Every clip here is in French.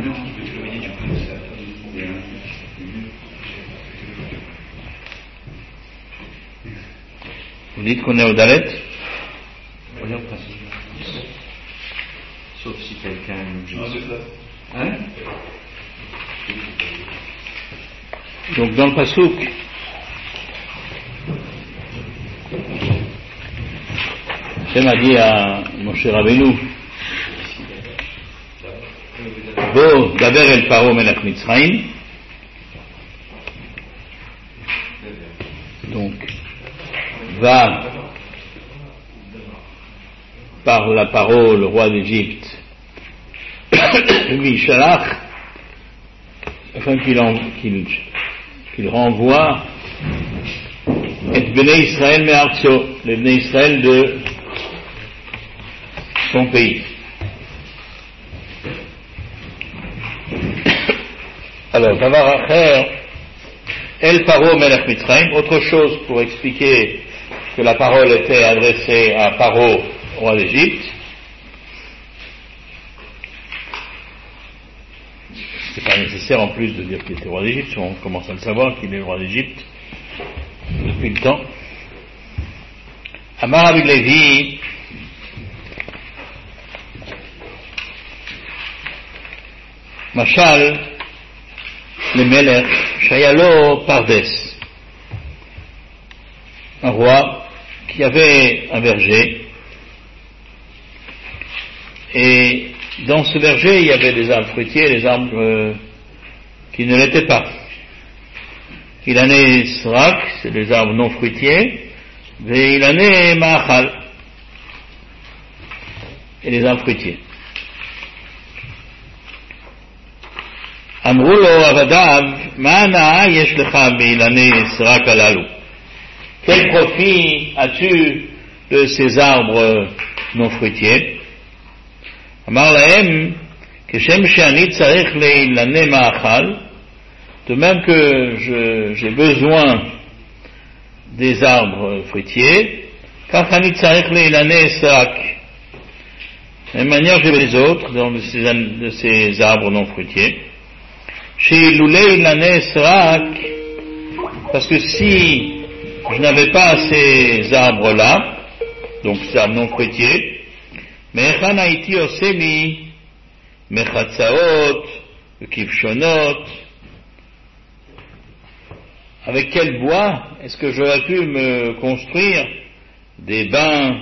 Vous dites qu'on est au Dalet? Sauf si quelqu'un nous dit. Hein? Donc dans le Passouk, Hachem a dit à Moshe Rabbeinu, Bo daber el Paro melech Mitzrayim. Donc, va par la parole, le roi d'Égypte, Mishalach, afin qu'il renvoie et Bnei Israël me'artso, les Bnei Israël de son pays. Alors, Davar Acher, El Paro Melech Mitzrayim, autre chose pour expliquer que la parole était adressée à Paro, roi d'Égypte. C'est pas nécessaire en plus de dire qu'il était roi d'Égypte, on commence à le savoir qu'il est roi d'Égypte depuis le temps. Amar Rabbi Levi, Machal, le Melech, Shayalo Pardes, un roi qui avait un verger, et dans ce verger il y avait des arbres fruitiers et des arbres qui ne l'étaient pas. Il en est Srak, c'est des arbres non fruitiers, et il en est Ma'achal, et les arbres fruitiers. אמרו לו עבדיו, מה הנאה יש לך באילני סרק הללו? Quel profit as-tu de ces arbres non fruitiers? אמר להם, כשם שאני צריך לאילני מאכל, de même que j'ai besoin des arbres fruitiers, כך אני צריך לאילני סרק. De la même manière, j'ai les autres de ces arbres non fruitiers. Chez Loulé Ilané Srak, parce que si je n'avais pas ces arbres-là, donc ces arbres non fruitiers, Mechan Haïti Oseli, Mechatsaot, Kivshonot, avec quel bois est-ce que j'aurais pu me construire des bains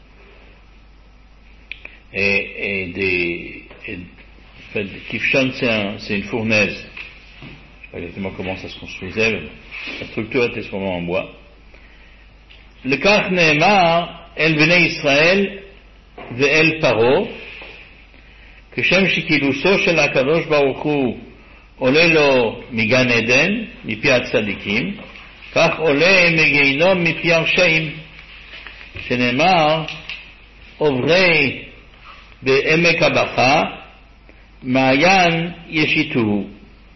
et des Kivshon, c'est une fournaise. Je ne sais pas exactement comment ça se construisait, mais la structure était sûrement en bois. Le Kach Nehemar, El Bnei Israël, Ve'el Paro, que Shem Shikiluso Shel HaKadosh Baruch Hu, Ole lo Migan Eden, Mipi HaTzadikim, Kach Ole Megeinom Mipi HaRshaim, Shenehemar, Ovrei Be'emek HaBacha, Ma'ayan Yeshituhu,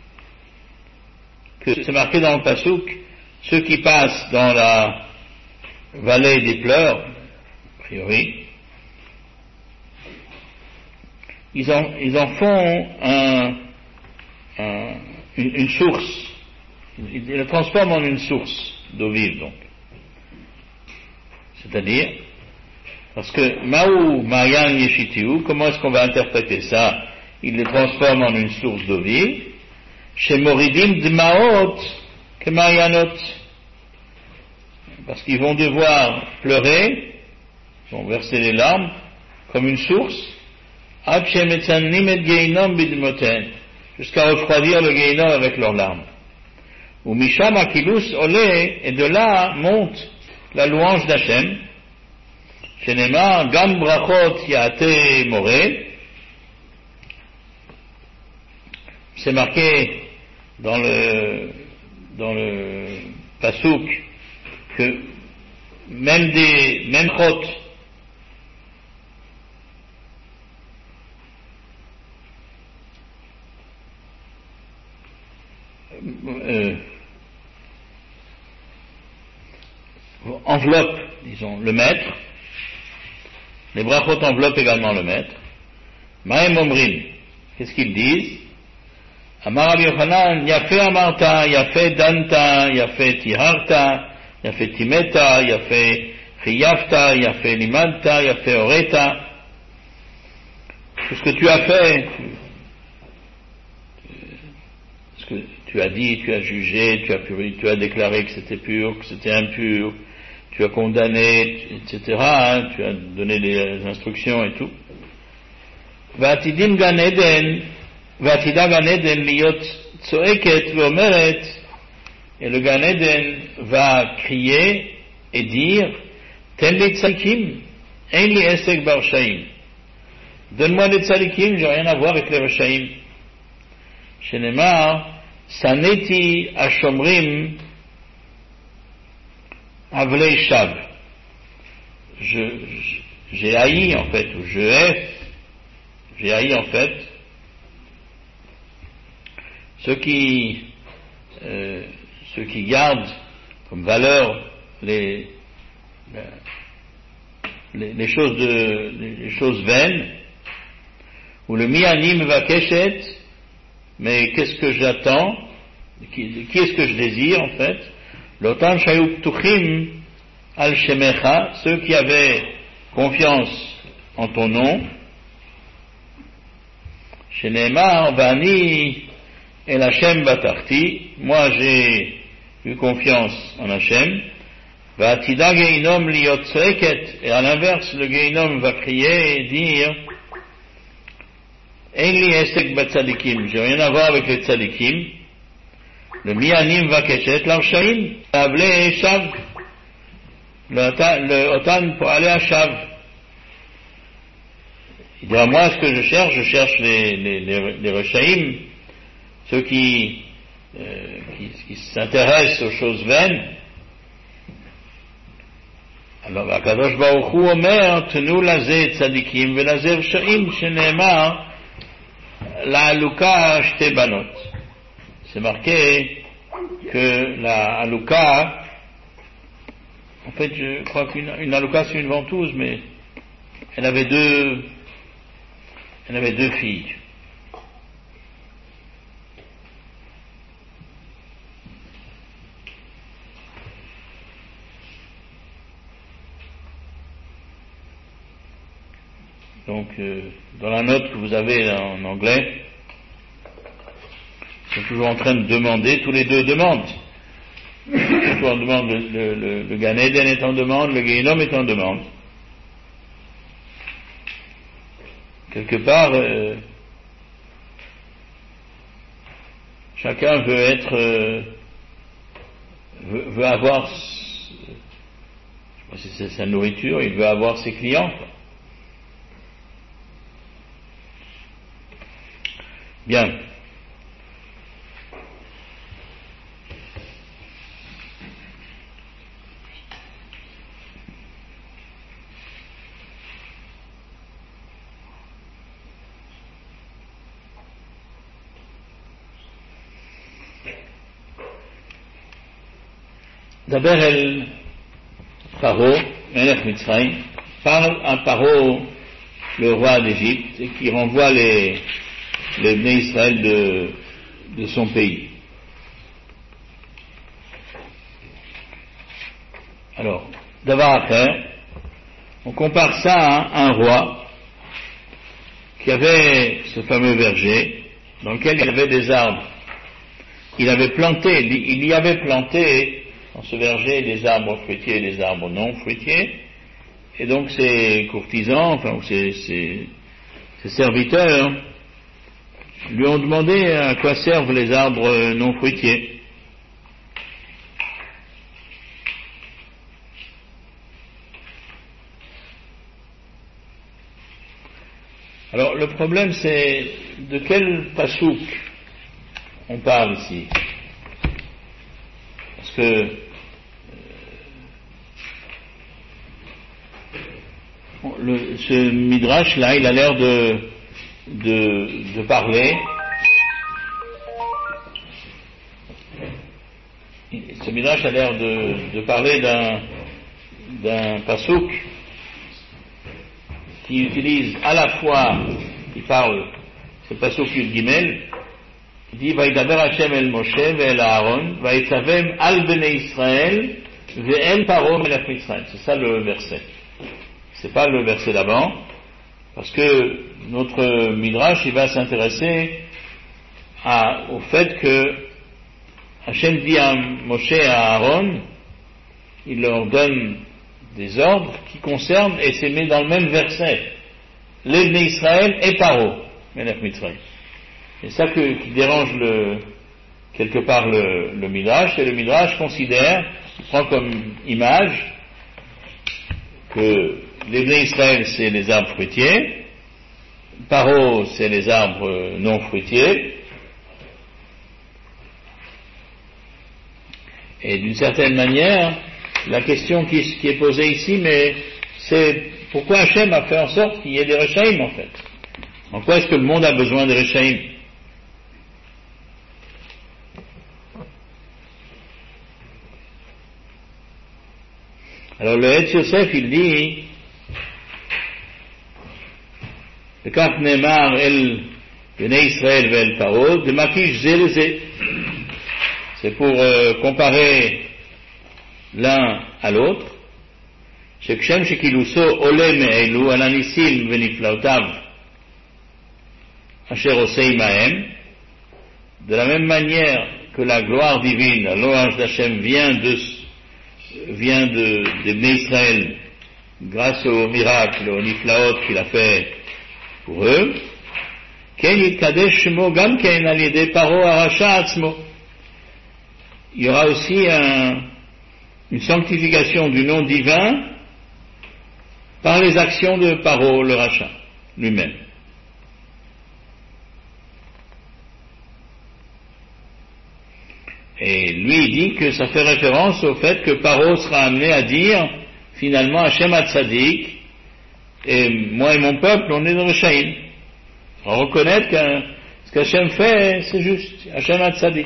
que c'est marqué dans le Passouk, ceux qui passent dans la vallée des pleurs, a priori, ils en font une source, ils la transforment en une source d'eau vive, donc. C'est-à-dire, parce que Ma'u Ma'ayan Yeshituhu, comment est-ce qu'on va interpréter ça? Il les transforme en une source d'eau vive. Chez Moridim Dmaot que Marianot. Parce qu'ils vont devoir pleurer, ils vont verser les larmes, comme une source, jusqu'à refroidir le Geinom avec leurs larmes. Ou Misham Akilus Olé, et de là monte la louange d'Hachem. Chez Nema, Gam Brachot Yaate Moré. C'est marqué dans le Passouk que même chot enveloppe, disons, le maître, les brachot enveloppent également le maître. Mahem Omrim, qu'est-ce qu'ils disent? Amar Rabbi Yochanan, Yafe Amarta, Yafe Danta, Yafe Tiharta, Yafe Timeta, Yafe Chiyafta, Yafe Limanta, Yafe Oreta. Tout ce que tu as fait, ce que tu as dit, tu as jugé, tu as déclaré que c'était pur, que c'était impur, tu as condamné, etc. Tu as donné des instructions et tout. Va'atidim Gan Eden, Va'atida Gan Eden liot tzoeket ve'omeret, et le Gan Eden va crier et dire, Ten li tzadikim, ein li esek barshaim. Donne-moi des tzadikim, j'ai rien à voir avec les Rashaim. Shenemar, Saneti Ashomrim Avlei Shav. J'ai haï en fait, ou j'ai haï en fait, ceux qui gardent comme valeur les choses vaines, ou le mianim va keshet, mais qu'est-ce que j'attends, qui est-ce que je désire en fait, l'otan shayu ptuchim al shemecha, ceux qui avaient confiance en ton nom, shenemar vani el Hashem batarti, moi j'ai eu confiance en Hashem, va'atida geinom liot tzeket, et à l'inverse le geinom va crier et dire, Enli esek batzadikim, j'ai rien à voir avec les tzadikim. Le mianim va keshet l'arshaim, l'avle shav, le otan pour aller à shav. Il dit à moi ce que je cherche les reshaim, ceux qui s'intéressent aux choses vaines. Alors, Akadosh Baruch Hu omer, tenu laze tzadikim velaze reshaim, sheneemar, la halouka shte banot. C'est marqué que la halouka, en fait je crois qu'une halouka c'est une ventouse, mais elle avait deux filles. Donc, dans la note que vous avez en anglais, ils sont toujours en train de demander, tous les deux demandent. Toujours en demande, le Gan Eden est en demande, le Gehinom est en demande. Quelque part, chacun veut avoir, je sais pas si c'est sa nourriture, il veut avoir ses clients, quoi. Bien. Daber el Paro, Melech Mitzrayim, parle à Paro, le roi d'Égypte, et qui renvoie les Bnei Israël de son pays. Alors, d'avoir à faire, on compare ça à un roi qui avait ce fameux verger dans lequel il y avait des arbres. Il y avait planté dans ce verger des arbres fruitiers et des arbres non fruitiers, et donc ses courtisans, ou ses serviteurs, lui ont demandé à quoi servent les arbres non fruitiers. Alors le problème c'est de quel pasouk on parle ici. Parce que ce midrash là, il a l'air de parler. Ce midrash a l'air de parler d'un pasouk qui utilise à la fois, il parle, ce pasouk Yud Gimel, Il dit Vaïdaber Hashem el Moshe ve'el Aaron Vaïtzavem al bnei Israël ve'el Paro melech Mitzrayim. C'est ça le verset. C'est pas le verset d'avant, parce que notre Midrash il va s'intéresser au fait que Hashem dit à Moshe et à Aaron, il leur donne des ordres qui concernent, et c'est mis dans le même verset, les bnei Israël et Paro melech Mitzrayim. C'est ça qui dérange quelque part le Midrash, et le Midrash considère, il prend comme image que les bnei Israël c'est les arbres fruitiers, Paro c'est les arbres non fruitiers, et d'une certaine manière, la question qui est posée ici, mais c'est pourquoi Hachem a fait en sorte qu'il y ait des Rechaïm en fait. En quoi est-ce que le monde a besoin des Rechaïm? Alors le Etz Yosef il dit le Kaf Neymar el Bnei Israël ve'el Paro de Makish Zelezé. C'est pour comparer l'un à l'autre. Shekshem shekiluso ole me'elu al anisim veniflaotav asher osei mahem. De la même manière que la gloire divine, la louange d'Hachem vient des Bnei Israël grâce aux miracles, aux niflaot qu'il a fait pour eux. Ken yitkadesh shmo gam ken al yedei Paro harasha atzmo. Il y aura aussi une sanctification du nom divin par les actions de Paro, le rachat, lui-même. Et lui, il dit que ça fait référence au fait que Paro sera amené à dire, finalement, Hachem Hatzadik, et moi et mon peuple, on est dans le Shaïm. On va reconnaître que ce qu'Hachem fait, c'est juste, Hachem Hatzadik.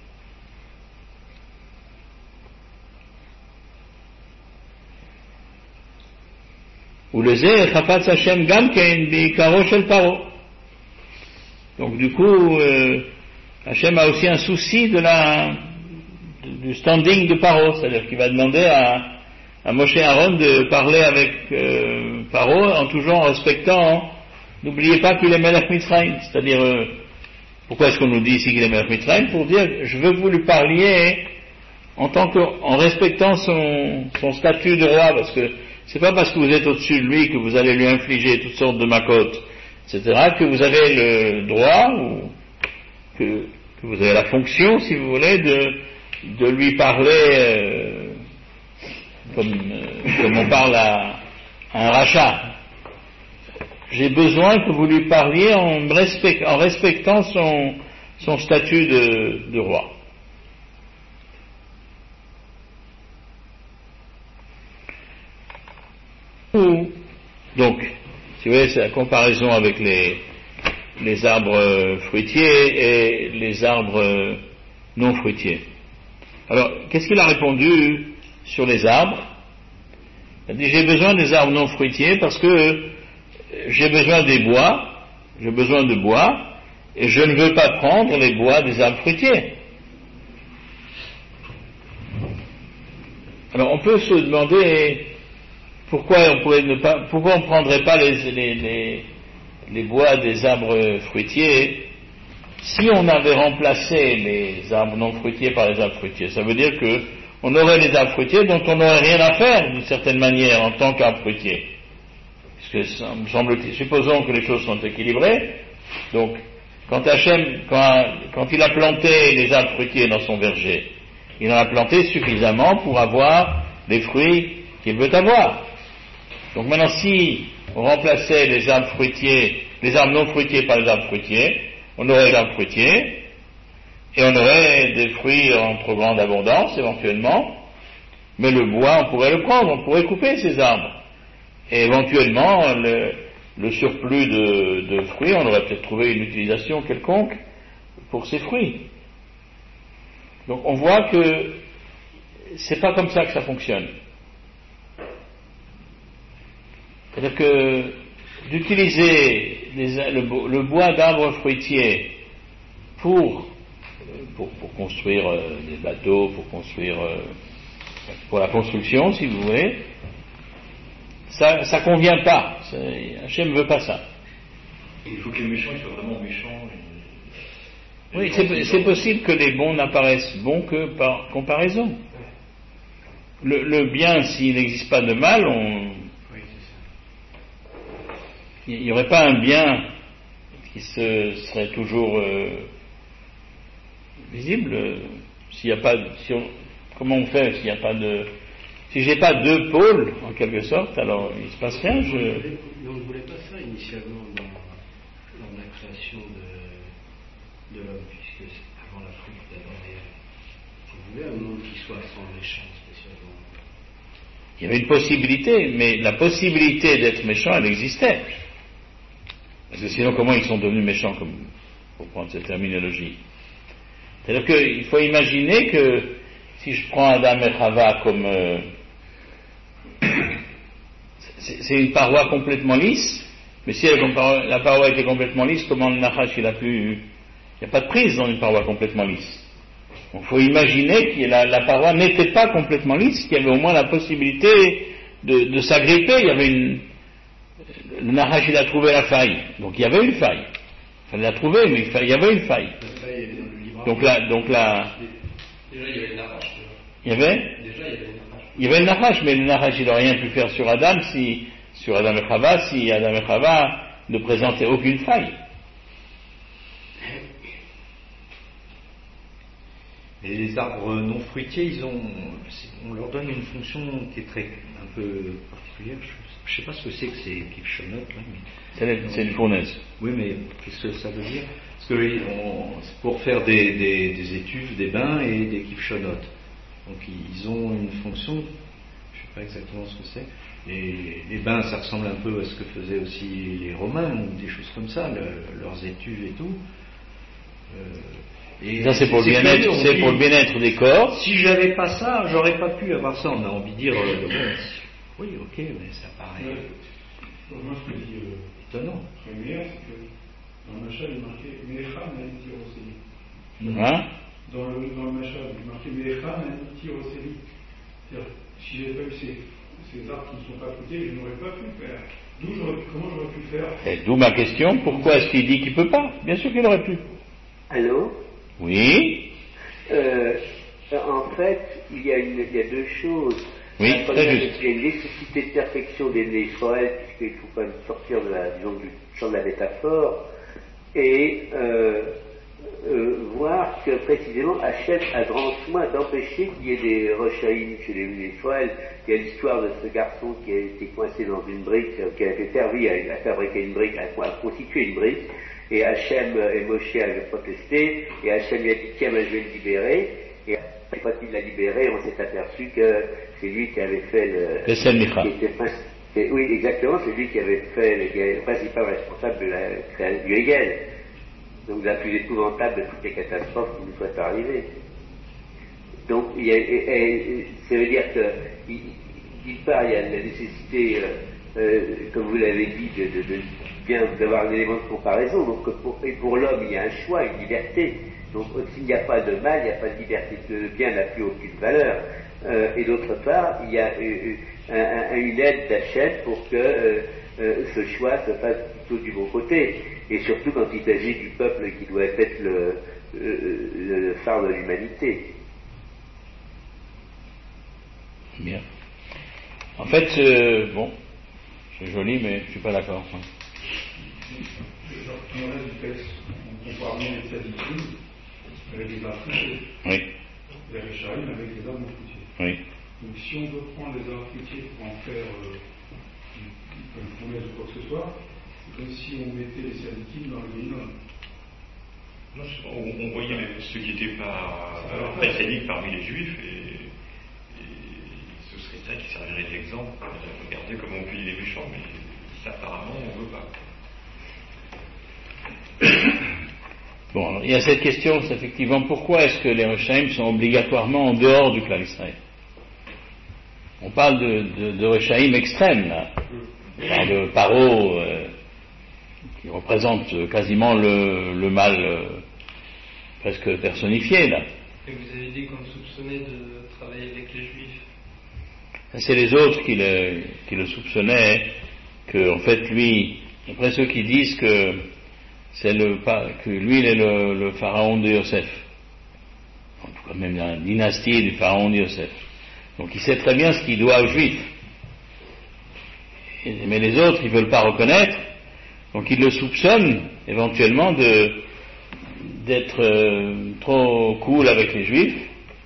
ולזה חפץ השם גם כן בעיקרו של פרעה. Donc du coup, Hachem a aussi un souci du standing de Paro, c'est-à-dire qu'il va demander à Moshe Aaron de parler avec Paro en toujours respectant, n'oubliez pas qu'il est Melech Mitzrayim, c'est-à-dire, pourquoi est-ce qu'on nous dit ici qu'il est Melech Mitzrayim? Pour dire, je veux que vous lui parliez en respectant son statut de roi, parce que c'est pas parce que vous êtes au-dessus de lui que vous allez lui infliger toutes sortes de macotes, etc., que vous avez le droit, ou que vous avez la fonction, si vous voulez, de lui parler comme on parle à un rachat. J'ai besoin que vous lui parliez en respectant son statut de roi. Donc, si vous voyez, c'est la comparaison avec les arbres fruitiers et les arbres non fruitiers. Alors, qu'est-ce qu'il a répondu sur les arbres? Il a dit, j'ai besoin des arbres non fruitiers parce que j'ai besoin de bois, et je ne veux pas prendre les bois des arbres fruitiers. Alors, on peut se demander pourquoi on ne prendrait pas les bois des arbres fruitiers si on avait remplacé les arbres non fruitiers par les arbres fruitiers. Ça veut dire qu'on aurait les arbres fruitiers dont on n'aurait rien à faire d'une certaine manière en tant qu'arbre fruitier. Puisque supposons que les choses sont équilibrées, donc quand il a planté les arbres fruitiers dans son verger, il en a planté suffisamment pour avoir les fruits qu'il veut avoir. Donc maintenant, si on remplaçait les arbres non fruitiers par les arbres fruitiers, on aurait les arbres fruitiers, et on aurait des fruits en trop grande abondance, éventuellement, mais le bois, on pourrait le prendre, on pourrait couper ces arbres. Et éventuellement, le surplus de fruits, on aurait peut-être trouvé une utilisation quelconque pour ces fruits. Donc on voit que c'est pas comme ça que ça fonctionne. C'est-à-dire que d'utiliser le bois d'arbres fruitiers pour pour construire des bateaux, pour la construction, si vous voulez, ça convient pas. Hachem ne veut pas ça. Il faut que les méchants soient vraiment méchants. Oui, c'est possible que les bons n'apparaissent bons que par comparaison. Le bien, s'il n'existe pas de mal, il n'y aurait pas un bien qui serait toujours visible. Comment on fait s'il n'y a pas de... Si j'ai pas deux pôles, en quelque sorte, alors il se passe rien. On ne voulait pas ça initialement dans la création de l'homme, puisque avant la faute d'Adam et Ève, on voulait un monde qui soit sans méchant spécialement. Il y avait une possibilité, mais la possibilité d'être méchant, elle existait. Parce que sinon, comment ils sont devenus méchants, pour prendre cette terminologie? C'est-à-dire qu'il faut imaginer que si je prends Adam et Chava comme... c'est une paroi complètement lisse, mais si la paroi était complètement lisse, comment le Nachash il n'y a pas de prise dans une paroi complètement lisse. Il faut imaginer que la paroi n'était pas complètement lisse, qu'il y avait au moins la possibilité de s'agripper. Il y avait le Nachash il a trouvé la faille, donc il y avait une faille. Il fallait la trouver, mais il y avait une faille. Donc là, déjà il y avait le Nachash. Il y avait le Nachash, mais le Nachash il n'aurait rien pu faire sur Adam et Chava, si Adam et Chava ne présentaient aucune faille. Et les arbres non fruitiers, on leur donne une fonction qui est un peu particulière. Je ne sais pas ce que c'est ces kifshonot là. C'est une fournaise. Oui, mais qu'est-ce que ça veut dire? Parce que c'est pour faire des étuves, des bains et des kifshonot. Donc ils ont une fonction, je ne sais pas exactement ce que c'est. Les bains, ça ressemble un peu à ce que faisaient aussi les Romains, ou des choses comme ça, leurs étuves et tout. Et ça c'est pour le bien-être des corps. Si j'avais pas ça, j'aurais pas pu avoir ça. On a envie de dire, oui, ok, mais ça paraît Moi, ce que je dis étonnant. Le meilleur, c'est que dans le Machal, il est marqué Mecha Na'iti Roseli. Hein? Dans le Machal, il est marqué Mecha Na'iti Roseli. C'est-à-dire, si j'avais pas eu ces arbres qui ne sont pas fruités, je n'aurais pas pu le faire. Comment j'aurais pu le faire? Et d'où ma question, pourquoi est-ce qu'il dit qu'il ne peut pas? Bien sûr qu'il aurait pu. Allô? Oui. En fait, il y a deux choses. Oui, très juste. Il y a une nécessité de perfection des Israël, puisqu'il faut quand même sortir du champ de la métaphore, et voir que précisément Hachem a grand soin d'empêcher qu'il y ait des Rochaïm chez les Israël. Il y a l'histoire de ce garçon qui a été coincé dans une brique, qui a été servi à fabriquer une brique, à constituer une brique, et Hachem et Moshe avaient protesté, et Hachem lui a dit tiens, je vais le libérer, et quand il l'a libéré, on s'est aperçu que c'est lui qui avait fait le Selmicha. Oui, exactement, c'est lui qui avait fait le principal responsable de la création du Hegel. Donc la plus épouvantable de toutes les catastrophes qui nous soient arrivées. Donc ça veut dire que d'une part il y a la nécessité, comme vous l'avez dit, d'avoir un élément de comparaison. Donc pour l'homme il y a un choix, une liberté. Donc s'il n'y a pas de mal, il n'y a pas de liberté. Le bien n'a plus aucune valeur. Et d'autre part, il y a une aide d'Hachem pour que ce choix se fasse plutôt du bon côté. Et surtout quand il s'agit du peuple qui doit être le phare de l'humanité. Bien. En fait, bon, c'est joli, mais je ne suis pas d'accord. Dans le reste du texte, on compare bien les tzadikim avec les arbres fruitiers. Oui. Les Rechaïm avec les arbres fruitiers. Oui. Donc si on veut prendre les arbres fruitiers pour en faire une fournaise ou quoi que ce soit, c'est comme si on mettait les tzadikim dans le Guéhinom. On voyait même ceux qui n'étaient pas précédés parmi les juifs et ce serait ça qui servirait d'exemple. Regardez comment on punit les méchants, mais ça apparemment on ne veut pas. Bon, alors, il y a cette question, c'est effectivement, pourquoi est-ce que les Rechaïm sont obligatoirement en dehors du clan Israël? On parle de Rechaïm extrêmes, là. On parle de Paro, qui représente quasiment le mal presque personnifié là. Et vous avez dit qu'on le soupçonnait de travailler avec les Juifs. C'est les autres qui le soupçonnaient, que en fait lui, après ceux qui disent que lui il est le pharaon de Yosef, en tout cas même la dynastie du pharaon de Yosef. Donc il sait très bien ce qu'il doit aux Juifs. Mais les autres ils veulent pas reconnaître, donc ils le soupçonnent éventuellement d'être trop cool avec les Juifs.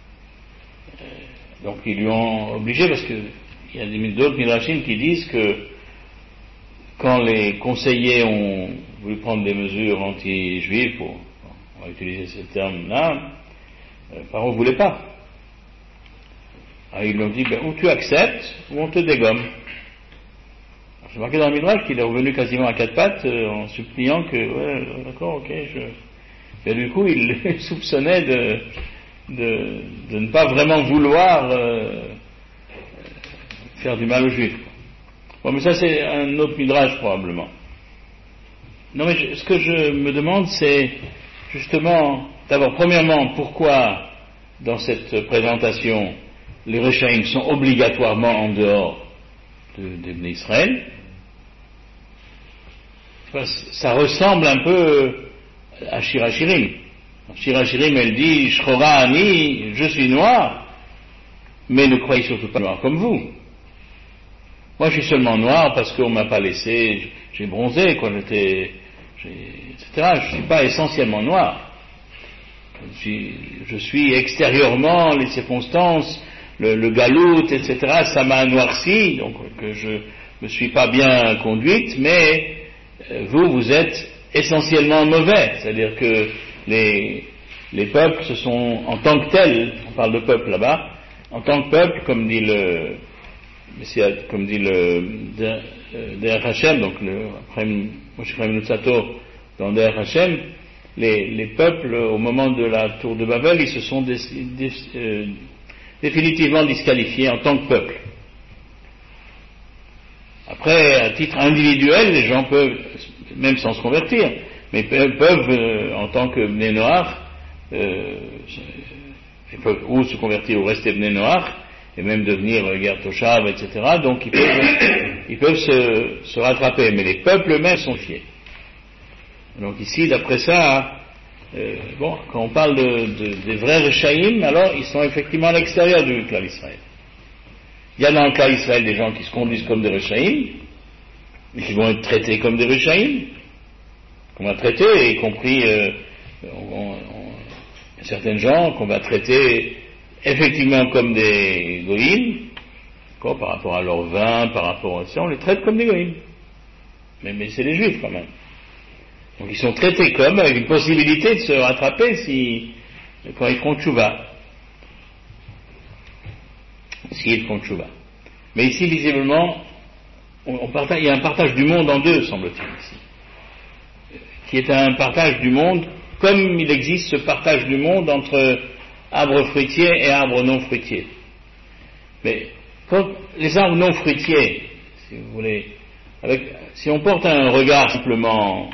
Donc ils lui ont obligé, parce qu'il y a d'autres midrashim qui disent que quand les conseillers ont voulu prendre des mesures anti-juives, on va utiliser ce terme-là, Pharaon ne voulait pas. Alors ils lui ont dit, ou tu acceptes, ou on te dégomme. J'ai marqué dans le midrash qu'il est revenu quasiment à quatre pattes en suppliant que, ouais, d'accord, ok, Et du coup, il les soupçonnait de ne pas vraiment vouloir faire du mal aux Juifs. Bon, mais ça c'est un autre midrash probablement. Non, mais ce que je me demande, c'est justement, d'abord, premièrement, pourquoi dans cette présentation les Rechaïm sont obligatoirement en dehors de Israël. Ça ressemble un peu à Shirachirim. Shirachirim, elle dit Shchora Ani, je suis noir, mais ne croyez surtout pas noir comme vous. Moi, je suis seulement noir parce qu'on m'a pas laissé, j'ai bronzé, etc. Je suis pas essentiellement noir. Je suis extérieurement, les circonstances, le galout, etc., ça m'a noirci, donc que je me suis pas bien conduite, mais vous êtes essentiellement mauvais, c'est-à-dire que les peuples se sont, en tant que tels, on parle de peuple là-bas, en tant que peuple, comme dit le Der Hashem, donc Moshe Chaim Nutzato dans Der Hashem, les peuples, au moment de la tour de Babel, ils se sont définitivement disqualifiés en tant que peuple. Après, à titre individuel, les gens peuvent, même sans se convertir, mais peuvent, en tant que Bnei Noach, ils peuvent ou se convertir ou rester Bnei Noach, et même devenir Ger Toshav, etc. Donc ils peuvent se rattraper, mais les peuples eux-mêmes sont fiers. Donc ici, d'après ça, quand on parle des vrais Rechaïm, alors ils sont effectivement à l'extérieur du clan Israël. Il y a dans le clan Israël des gens qui se conduisent comme des Rechaïm, mais qui vont être traités comme des Rechaïm, qu'on va traiter, y compris certaines gens qu'on va traiter effectivement comme des Goïm, par rapport à leur vin, par rapport à ça, on les traite comme des Goïm. Mais c'est les Juifs quand même. Donc ils sont traités comme, avec une possibilité de se rattraper quand ils font tchouva. S'ils font tchouva. Mais ici, visiblement, il y a un partage du monde en deux, semble-t-il, ici. Qui est un partage du monde, comme il existe ce partage du monde entre arbres fruitiers et arbres non fruitiers. Mais, quand les arbres non fruitiers, si vous voulez, si on porte un regard simplement,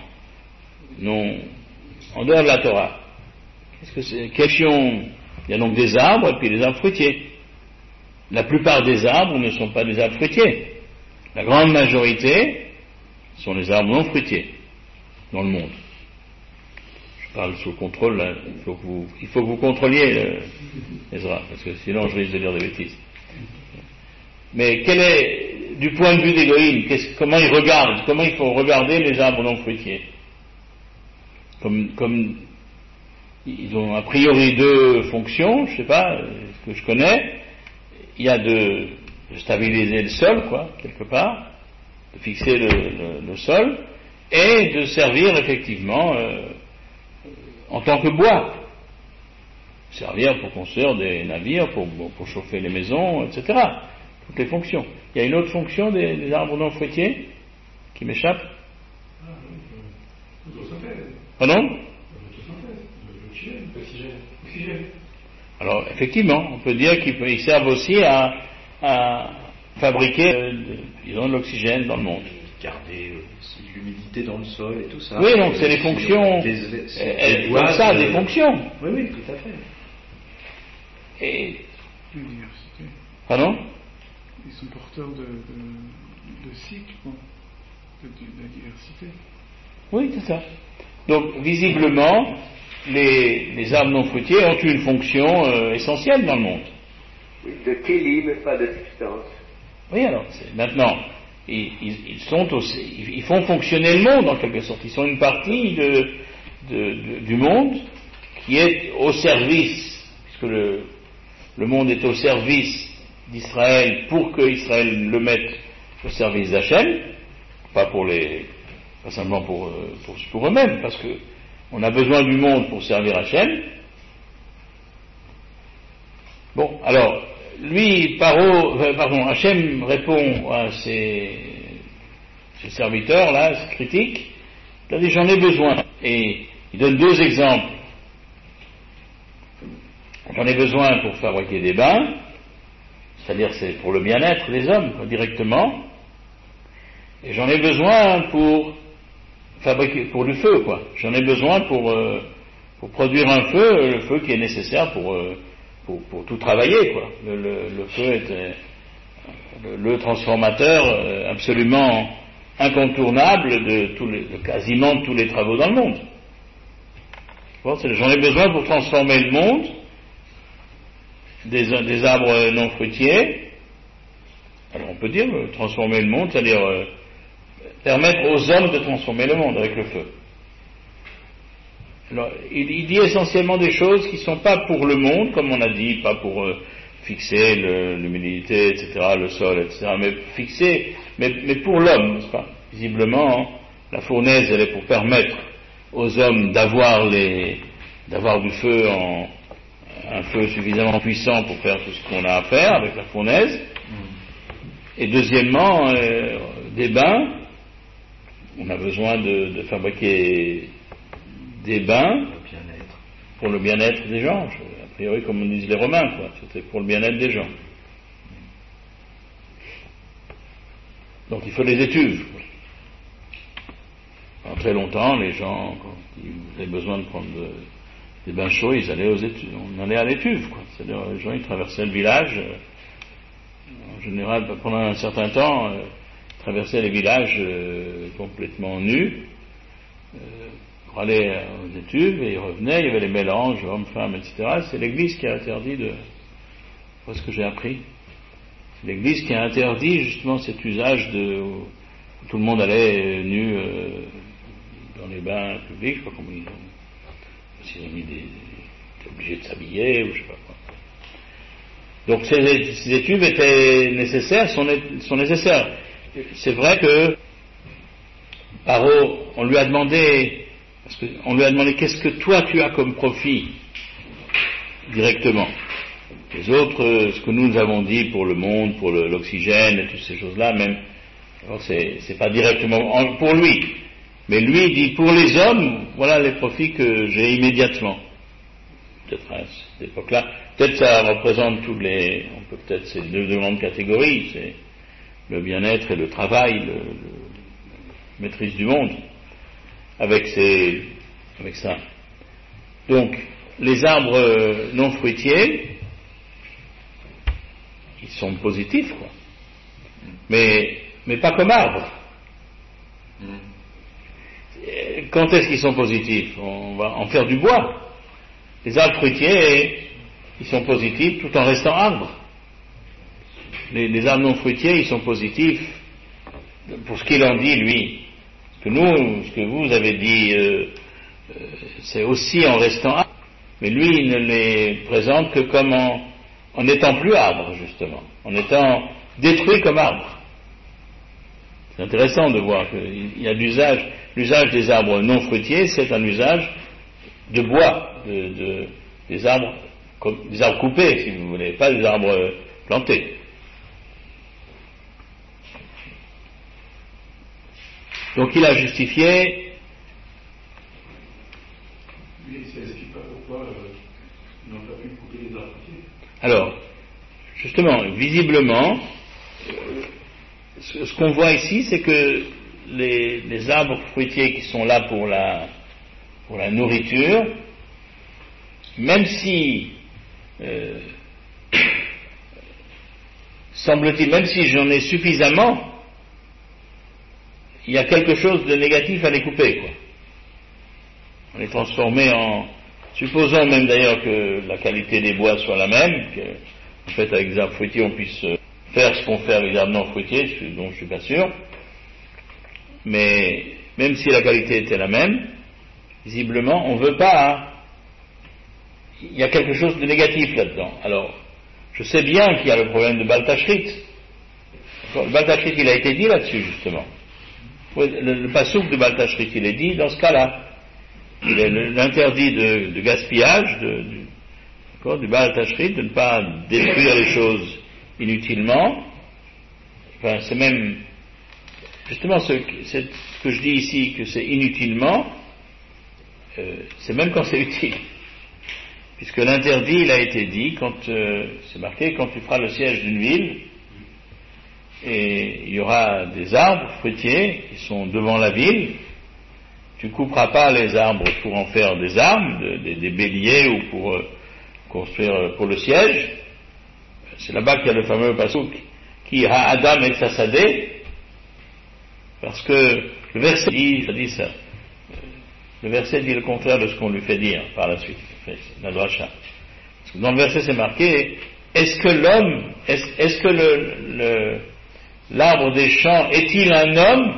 en dehors de la Torah, qu'est-ce que c'est? Il y a donc des arbres et puis des arbres fruitiers. La plupart des arbres ne sont pas des arbres fruitiers. La grande majorité sont des arbres non fruitiers dans le monde. Je parle sous contrôle, là. Il faut que vous contrôliez Ezra, parce que sinon je risque de dire des bêtises. Mais quel est, du point de vue des Goïm, comment il faut regarder les arbres non fruitiers? Comme ils ont a priori deux fonctions, je sais pas, ce que je connais, il y a de stabiliser le sol, quelque part, de fixer le sol, et de servir effectivement en tant que bois. Servir pour construire des navires, pour chauffer les maisons, etc. Toutes les fonctions. Il y a une autre fonction des arbres non fruitiers qui m'échappe. Pardon? L'oxygène. Alors, effectivement, on peut dire qu'ils servent aussi à fabriquer, de l'oxygène dans le monde. garder l'humidité dans le sol et tout ça. Oui, donc c'est les fonctions. Des fonctions. Oui, tout à fait. Et. L'université. Pardon? Ils sont porteurs de cycles, de la diversité. Oui, c'est ça. Donc, visiblement, les arbres non fruitiers ont une fonction essentielle dans le monde. De kéli, mais pas de substance. Oui, alors, maintenant, ils font fonctionner le monde en quelque sorte. Ils sont une partie du monde qui est au service, puisque le monde est au service d'Israël pour que Israël le mette au service d'Hachem, pas simplement pour eux-mêmes, parce que on a besoin du monde pour servir Hachem. Bon, alors, Hachem répond à ses serviteurs, là, ses critiques, il a dit j'en ai besoin. Et il donne 2 exemples. J'en ai besoin pour fabriquer des bains, c'est-à-dire c'est pour le bien-être des hommes, directement. Et j'en ai besoin pour fabriquer, pour du feu, quoi. J'en ai besoin pour produire un feu, le feu qui est nécessaire pour tout travailler, quoi. Le feu est le transformateur absolument incontournable de quasiment tous les travaux dans le monde. Bon, j'en ai besoin pour transformer le monde, des arbres non fruitiers. Alors on peut dire transformer le monde, c'est-à-dire permettre aux hommes de transformer le monde avec le feu. Alors, il dit essentiellement des choses qui ne sont pas pour le monde, comme on a dit, pas pour fixer l'humidité, etc., le sol, etc., mais pour l'homme, n'est-ce pas? Visiblement, la fournaise, elle est pour permettre aux hommes d'avoir du feu, un feu suffisamment puissant pour faire tout ce qu'on a à faire avec la fournaise. Et deuxièmement, des bains. On a besoin de fabriquer des bains pour le bien-être des gens, a priori comme on disent les Romains, quoi. C'était pour le bien-être des gens. Donc il faut des étuves. Pendant très longtemps, les gens, quand ils avaient besoin de prendre des bains chauds, ils allaient aux étuves. On allait à l'étuve, quoi. C'est-à-dire les gens, ils traversaient le village, en général, pendant un certain temps, traversaient les villages complètement nus, pour aller aux étuves, et ils revenaient, il y avait les mélanges, hommes, femmes, etc. C'est l'Église qui a interdit ce que j'ai appris. C'est l'Église qui a interdit justement cet usage où tout le monde allait nu dans les bains publics, je sais pas comment ils ont mis étaient obligés de s'habiller, ou je sais pas quoi. Donc ces études étaient nécessaires, sont nécessaires. C'est vrai que Paro, on lui a demandé qu'est-ce que toi tu as comme profit directement. Les autres, ce que nous avons dit pour le monde, pour l'oxygène et toutes ces choses-là, même, alors c'est pas directement pour lui, mais lui dit pour les hommes, voilà les profits que j'ai immédiatement. Peut-être à cette époque-là, peut-être ça représente peut-être ces 2 grandes catégories, c'est le bien-être et le travail, la maîtrise du monde, avec ça. Donc, les arbres non fruitiers, ils sont positifs, quoi. Mais pas comme arbres. Quand est-ce qu'ils sont positifs? On va en faire du bois. Les arbres fruitiers, ils sont positifs tout en restant arbres. Les arbres non fruitiers, ils sont positifs pour ce qu'il en dit, lui. Ce que vous avez dit, c'est aussi en restant arbre. Mais lui, il ne les présente que comme en n'étant plus arbre, justement. En étant détruit comme arbre. C'est intéressant de voir qu'il y a l'usage des arbres non fruitiers, c'est un usage de bois, des arbres coupés, si vous voulez, pas des arbres plantés. Donc il a justifié. Mais ça explique pas pourquoi ils n'ont pas pu couper les arbres. Alors, justement, visiblement, ce qu'on voit ici, c'est que les arbres fruitiers qui sont là pour la nourriture, même si, semble-t-il, même si j'en ai suffisamment, il y a quelque chose de négatif à les couper, quoi. On les transformer supposons même d'ailleurs que la qualité des bois soit la même, qu'en fait avec les arbres fruitiers on puisse faire ce qu'on fait avec les arbres non fruitiers, dont je suis pas sûr, mais même si la qualité était la même, visiblement on veut pas, hein. Il y a quelque chose de négatif là-dedans. Alors, je sais bien qu'il y a le problème de Baal Tashrit. Le Baal Tashrit, il a été dit là-dessus, justement. Le passouk de Baal Tashrit, il est dit dans ce cas-là. Il est l'interdit de gaspillage du Baal Tashrit, de ne pas détruire les choses inutilement. Enfin, c'est même, justement, ce que je dis ici, que c'est inutilement, c'est même quand c'est utile. Puisque l'interdit, il a été dit, c'est marqué, quand tu feras le siège d'une ville, et il y aura des arbres fruitiers qui sont devant la ville, tu couperas pas les arbres pour en faire des armes, des béliers ou pour construire pour le siège. C'est là-bas qu'il y a le fameux passouk qui a Adam et Sassadé, parce que le verset dit ça. Le verset dit le contraire de ce qu'on lui fait dire par la suite, la dracha. Parce que dans le verset c'est marqué, est-ce que l'arbre des champs est-il un homme?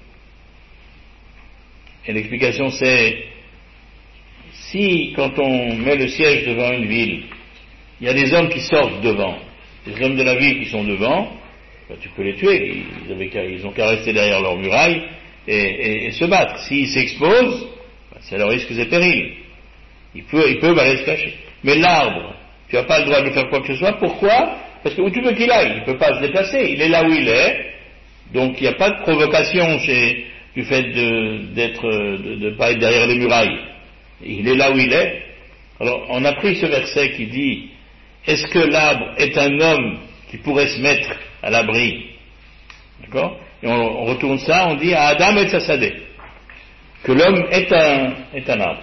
Et l'explication c'est, si quand on met le siège devant une ville, il y a des hommes qui sortent devant, les hommes de la ville qui sont devant, ben, tu peux les tuer, ils ont qu'à rester derrière leurs murailles et se battre. S'ils s'exposent, ben, c'est leur risque et péril. Ils peuvent aller se cacher. Mais l'arbre, tu n'as pas le droit de faire quoi que ce soit. Pourquoi? Parce que où tu veux qu'il aille, il ne peut pas se déplacer, il est là où il est, donc il n'y a pas de provocation du fait de ne pas être derrière les murailles. Il est là où il est. Alors on a pris ce verset qui dit, est-ce que l'arbre est un homme qui pourrait se mettre à l'abri? D'accord? Et on retourne ça, on dit à Adam et Sassadé, que l'homme est un arbre.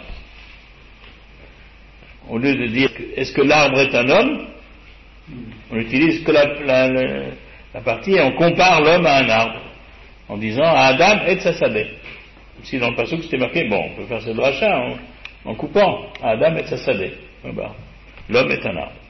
Au lieu de dire est-ce que l'arbre est un homme, on utilise que la partie et on compare l'homme à un arbre en disant à Adam et Sassadé. Si dans le passage c'était marqué, bon, on peut faire cette dracha en coupant à Adam et Sassadé. L'homme est un arbre.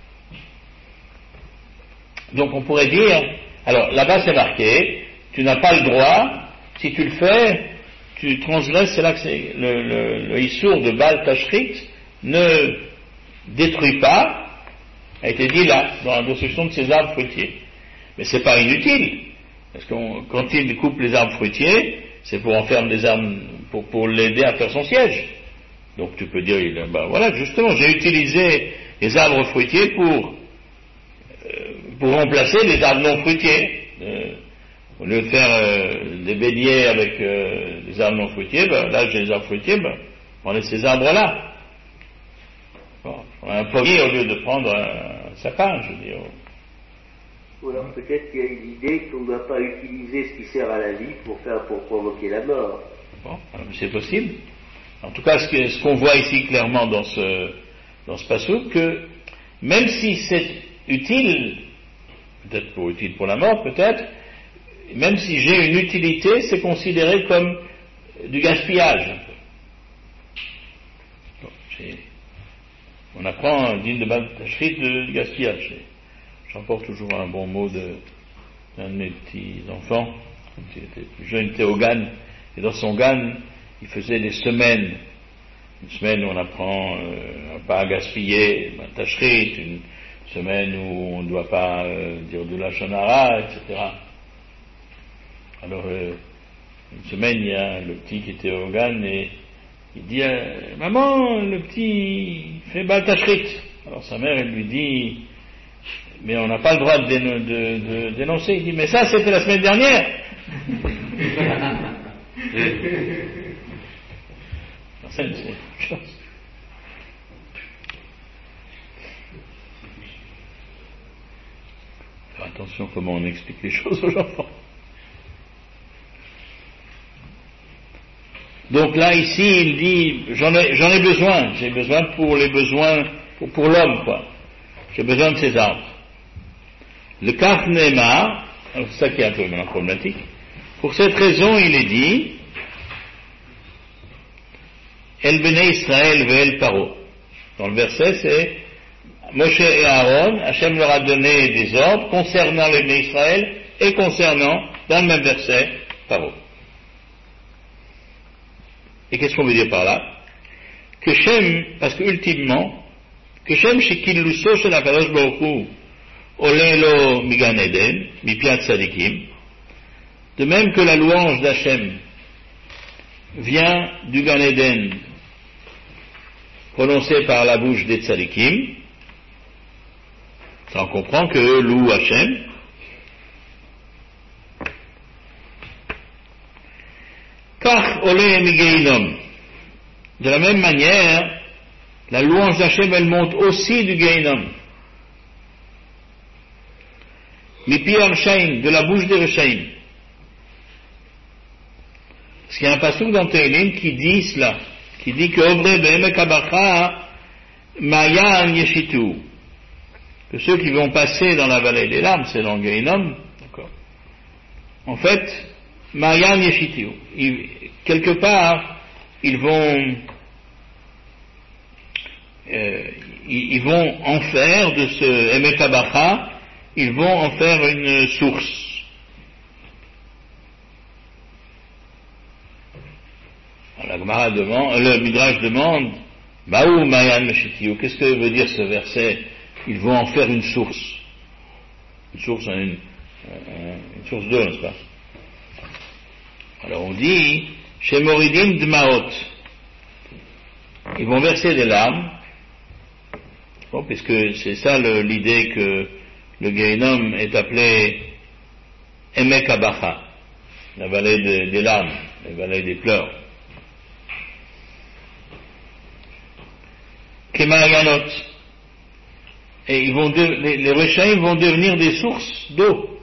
Donc on pourrait dire, alors là-bas c'est marqué, tu n'as pas le droit, si tu le fais, tu transgresses, c'est là que c'est le issour de Baal Tashrit, ne détruit pas, a été dit là, dans la destruction de ces arbres fruitiers. Mais c'est pas inutile, parce que quand il coupe les arbres fruitiers, c'est pour en faire des arbres, pour l'aider à faire son siège. Donc tu peux dire, voilà, justement, j'ai utilisé les arbres fruitiers pour remplacer les arbres non fruitiers. Au lieu de faire des béliers avec des arbres non fruitiers, là j'ai les arbres fruitiers, on laisse ces arbres-là. Bon, un pommier au lieu de prendre un sapin, je veux dire. Ou alors peut-être qu'il y a une idée qu'on ne doit pas utiliser ce qui sert à la vie pour provoquer la mort. Bon, c'est possible. En tout cas, ce qu'on voit ici clairement dans ce passouk, que même si c'est utile, peut-être utile pour la mort, peut-être, même si j'ai une utilité, c'est considéré comme du gaspillage. Bon, on apprend digne de Baal Tashrit du gaspillage. J'emporte toujours un bon mot d'un de mes petits enfants, quand il était plus jeune, il était au GAN, et dans son GAN, il faisait des semaines. Une semaine où on apprend à pas gaspiller, Baal Tashrit, une semaine où on ne doit pas dire de la shonara, etc. Alors, une semaine, il y a le petit qui était au GAN et il dit maman, le petit fait Baal Tashrit. Alors sa mère, elle lui dit, mais on n'a pas le droit de dénoncer. Il dit, mais ça, c'était la semaine dernière. C'est une chose. Faire attention comment on explique les choses aux enfants. Donc là, ici, il dit, j'en ai besoin, j'ai besoin pour les besoins, pour l'homme, quoi. J'ai besoin de ces arbres. Le Kaf Neymar, c'est ça qui est un peu problématique. Pour cette raison, il est dit, El Bene Israël Ve'el Paro. Dans le verset, c'est Moshe et Aaron, Hachem leur a donné des ordres concernant les Bene Israël et concernant, dans le même verset, Paro. Et qu'est-ce qu'on veut dire par là? Que Shem, parce que ultimement, que Shem Shekilluso Shel HaKadosh Baruch Hu Ole Lo Migan Eden, Mipiat Tzadikim, de même que la louange d'Hachem vient du Gan Eden prononcée par la bouche des Tzadikim, ça on comprend que eux louent Hachem. Kach Ole Migeinom. De la même manière, la louange d'Hachem, elle monte aussi du Geinom. Mipi Arshaim, de la bouche des Reshaim. Parce qu'il y a un passage dans Tehillim qui dit cela, qui dit que Obre Be'emek Abacha Mayan Yeshitu, que ceux qui vont passer dans la vallée des larmes, c'est dans le Geinom, d'accord. En fait, Mayan Yeshitu, quelque part, ils vont en faire de ce Emek Abacha, ils vont en faire une source. La Gemara demande, le Midrash demande, Baou Mayan Yeshitu, qu'est-ce que veut dire ce verset? Ils vont en faire une source. Une source, une source d'eau, n'est-ce pas? Alors on dit, chez Moridim Dmaot, ils vont verser des larmes, bon, puisque c'est ça l'idée que le Geinom est appelé Emek Abacha, la vallée des larmes, la vallée des pleurs. Kemayanot, et les Reshaim vont devenir des sources d'eau.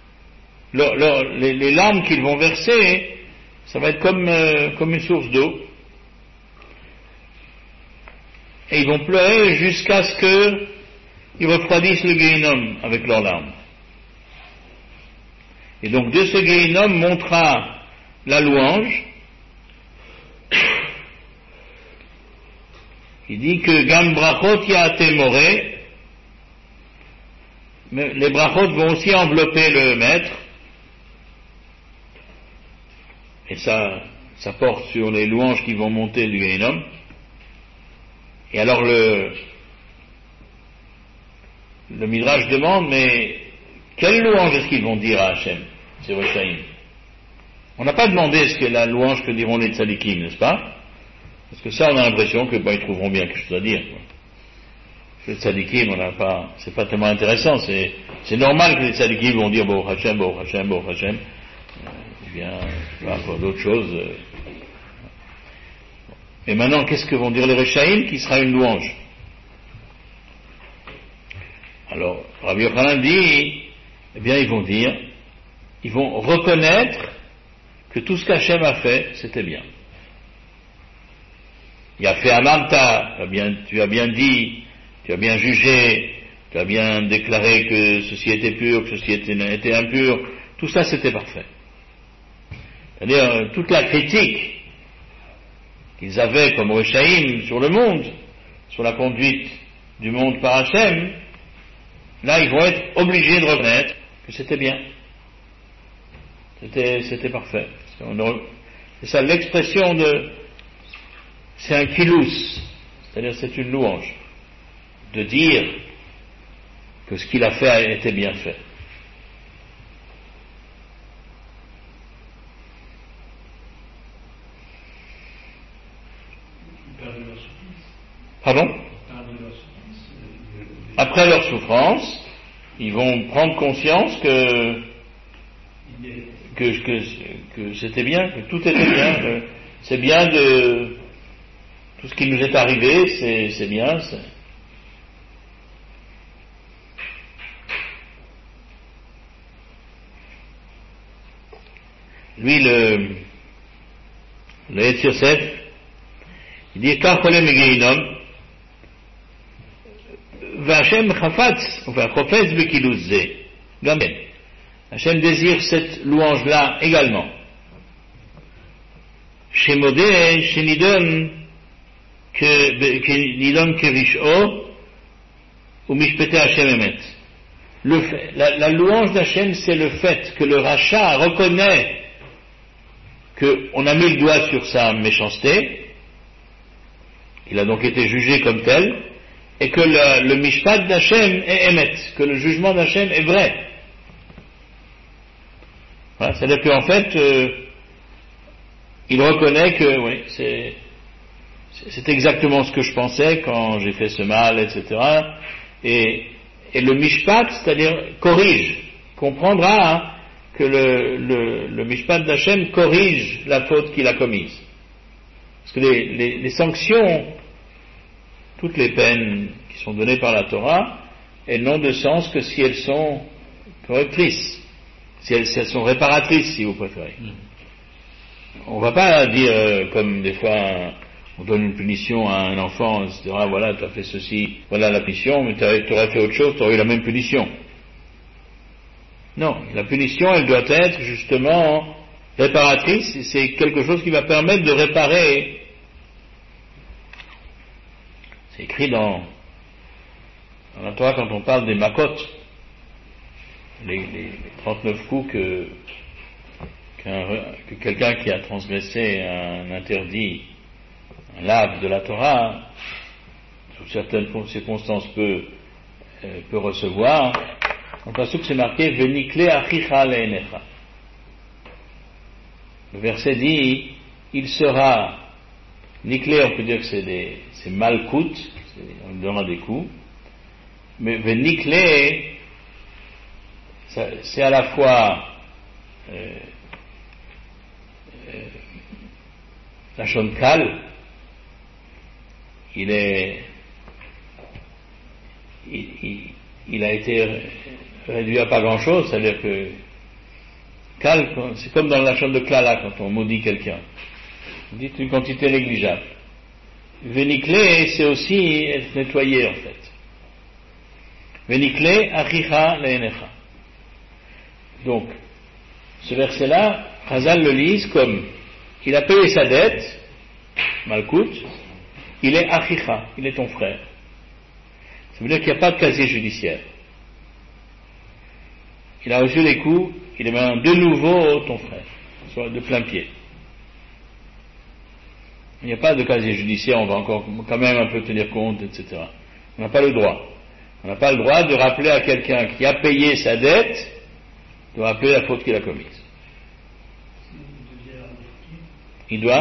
Les larmes qu'ils vont verser, ça va être comme une source d'eau. Et ils vont pleurer jusqu'à ce qu'ils refroidissent le Geinom avec leurs larmes. Et donc de ce Geinom montera la louange. Il dit que Gam Brachot Ya'ate Moreh, les brachot vont aussi envelopper le maître, et ça porte sur les louanges qui vont monter du Geinom. Et alors le Midrash demande, mais quelle louange est-ce qu'ils vont dire à Hachem, ces Reshaim? On n'a pas demandé ce que la louange que diront les tzadikim, n'est-ce pas? Parce que ça, on a l'impression que ils trouveront bien quelque chose à dire. Les tzadikim, c'est pas tellement intéressant. C'est normal que les tzadikim vont dire Baruch Hashem, Baruch Hashem, Baruch Hashem. Bien, pour d'autres choses. Et maintenant, qu'est-ce que vont dire les Reshaim, qui sera une louange? Alors, Rabbi Yochanan dit, eh bien, ils vont reconnaître que tout ce qu'Hachem a fait, c'était bien. Il a fait Amamta, tu as bien dit, tu as bien jugé, tu as bien déclaré que ceci était pur, que ceci était impur, tout ça c'était parfait. C'est-à-dire, toute la critique qu'ils avaient comme Reshaim sur le monde, sur la conduite du monde par Hachem, là ils vont être obligés de reconnaître que c'était bien. C'était parfait. C'est ça l'expression c'est un kilous, c'est-à-dire c'est une louange, de dire que ce qu'il a fait était bien fait. Pardon? Après leur souffrance, ils vont prendre conscience que c'était bien, que tout était bien, c'est bien de tout ce qui nous est arrivé, c'est bien. Lui, le Etz Yosef, il dit Kar cholem megehinom, V'Hashem chafatz, enfin chofetz bekiluz ze, gam ben. Hachem désire cette louange-là également. Chez Modé, chez Nidon, Nidon Kevish'o, ou Mishpete Hachem Emet. La louange d'Hachem, c'est le fait que le rachat reconnaît qu'on a mis le doigt sur sa méchanceté, il a donc été jugé comme tel, et que le Mishpat d'Hachem est Emet, que le jugement d'Hachem est vrai. Voilà, c'est-à-dire qu'en fait, il reconnaît que oui, c'est exactement ce que je pensais quand j'ai fait ce mal, etc. Et le mishpat, c'est-à-dire corrige, comprendra que le mishpat d'Hachem corrige la faute qu'il a commise. Parce que les sanctions, toutes les peines qui sont données par la Torah, elles n'ont de sens que si elles sont correctrices. Si elles sont réparatrices, si vous préférez. On ne va pas dire, comme des fois, on donne une punition à un enfant, etc., voilà, tu as fait ceci, voilà la punition, mais tu aurais fait autre chose, tu aurais eu la même punition. Non, la punition, elle doit être justement réparatrice, c'est quelque chose qui va permettre de réparer. C'est écrit dans la Torah quand on parle des makot, les 39 coups que quelqu'un qui a transgressé un interdit, un lave de la Torah, sous certaines circonstances peut recevoir. En passant que c'est marqué Venikle achicha le'enecha. Le verset dit il sera nikle, on peut dire que c'est malkout, on lui donnera des coups, mais Venikle, c'est à la fois la Shonkal, il a été réduit à pas grand chose, c'est-à-dire que Kal, c'est comme dans la Shon de Klala quand on maudit quelqu'un, on dit une quantité négligeable. Venikle, c'est aussi être nettoyé en fait. Venikle achicha le'enecha. Donc, ce verset-là, Chazal le lise comme il a payé sa dette, Malkout, il est Achicha, il est ton frère. Ça veut dire qu'il n'y a pas de casier judiciaire. Il a reçu les coups, il est maintenant de nouveau ton frère, soit de plein pied. Il n'y a pas de casier judiciaire, on va encore quand même un peu tenir compte, etc. On n'a pas le droit. On n'a pas le droit de rappeler à quelqu'un qui a payé sa dette de rappeler la faute qu'il a commise. Il devient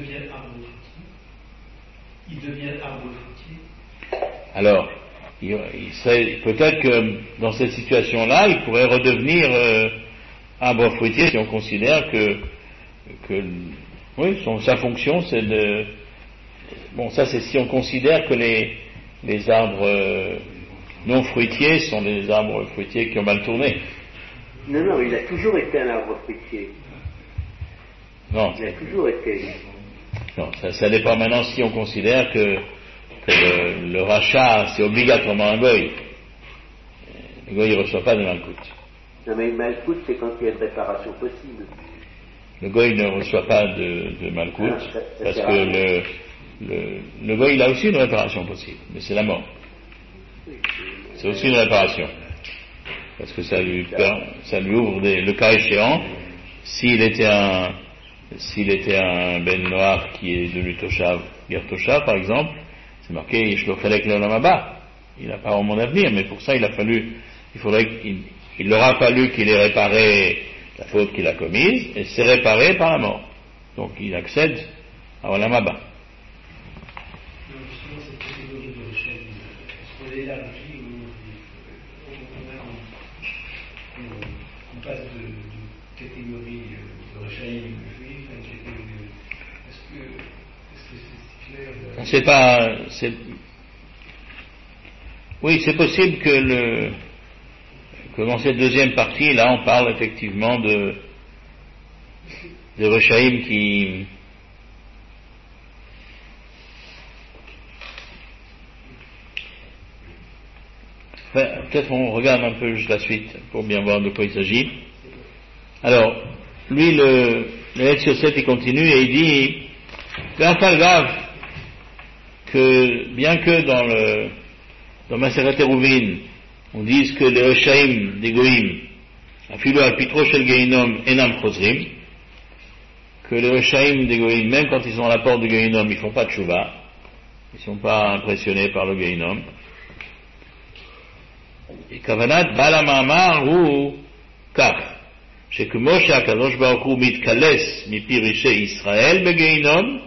arbre fruitier. Alors, il serait peut-être que dans cette situation-là, il pourrait redevenir arbre fruitier si on considère que oui, sa fonction c'est de. Bon, ça c'est si on considère que les arbres non fruitiers sont des arbres fruitiers qui ont mal tourné. Non, il a toujours été un arbre fruitier. Non. Il a toujours été. Non, ça dépend maintenant si on considère que le rachat, c'est obligatoirement un goy. Le goy, il ne reçoit pas de malkout. Non, mais une malkout, c'est quand il y a une réparation possible. Le goy ne reçoit pas de malkout, parce que le goy, il a aussi une réparation possible, mais c'est la mort. C'est aussi une réparation. Parce que ça lui ouvre le cas échéant, s'il était un ben noir qui est devenu toshav, ger toshav par exemple, c'est marqué Yeshlochelek le'olam haba. Il n'a pas vraiment d'avenir, mais pour ça il aura fallu qu'il ait réparé la faute qu'il a commise, et c'est réparé par la mort. Donc il accède à olam haba. Justement, cette catégorie de recherche, est-ce qu'on élargit on passe de catégorie de rechaïm juif à une catégorie est-ce que c'est clair Oui, c'est possible que dans cette deuxième partie, là, on parle effectivement de rechaïm Enfin, peut-être on regarde un peu juste la suite pour bien voir de quoi il s'agit. Alors, lui, le Etz Yosef, il continue et il dit Gafalgav, que bien que dans Maseret Eruvin, on dise que les Reshaim des Goïm, Afilu al Pitro shel Geinom enam chozrim, que les Reshaim des Goïm, même quand ils sont à la porte du Geinom, ils font pas de tchouva, ils sont pas impressionnés par le Geinom. Et Kavanat Bala Ma'amar ou Kach, שכמו שהקדוש ברוך הוא מתקלס מפי רישי ישראל בגיהינום,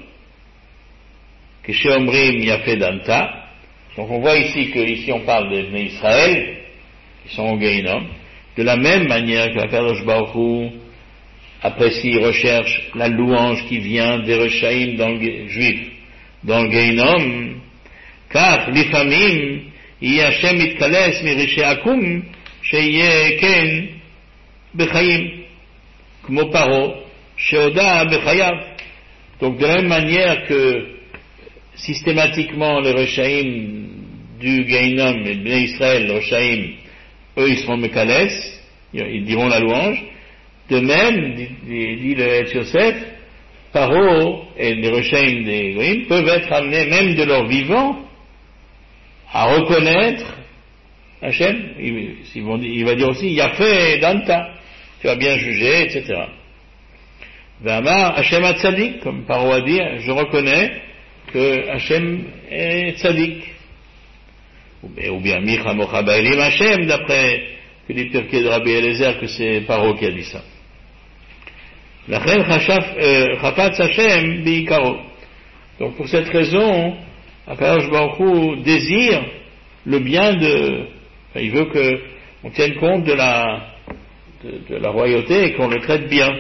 כשאומרים יפה דנתה. Donc on voit ici que ici on parle des Bnei Israël qui sont au Gehinom, de la même manière que Akadosh Baruch Hu apprécie, recherche la louange qui vient des Reshaïm dans le juif, dans le Gehinom, car l'ifamim יהיה השם מתקלס מרישי עקום שיהיה כן בחיים, כמו פרעה שהודה בחייו. Donc de la même manière que systématiquement les Reshaïm du Gehinom et Bnei Israël, les Reshaïm, eux ils seront Mekales, ils diront la louange. De même, dit le Etz Yosef, Paro et les Reshaïm des Goïm peuvent être amenés même de leur vivant à reconnaître Hachem. Il va dire aussi Yafé Danta, tu as bien jugé, etc. V'amar Hachem a tzadik, comme Paro a dit, je reconnais que Hachem est tzadik. Ou bien Micha Mocha Ba'elim Hachem, d'après les Pirkei de Rabbi Eliezer, que c'est Paro qui a dit ça. Lachen Chapatz Hachem Bi'ikaro. Donc pour cette raison, Akadosh Baruch Hu désire le bien il veut qu'on tienne compte de la royauté et qu'on le traite bien.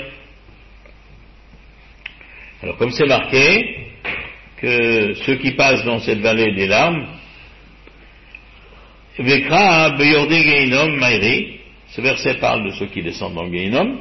Alors comme c'est marqué que ceux qui passent dans cette vallée des larmes, Vekra Beyorde Gehinom Mairi, ce verset parle de ceux qui descendent dans le Gehinom,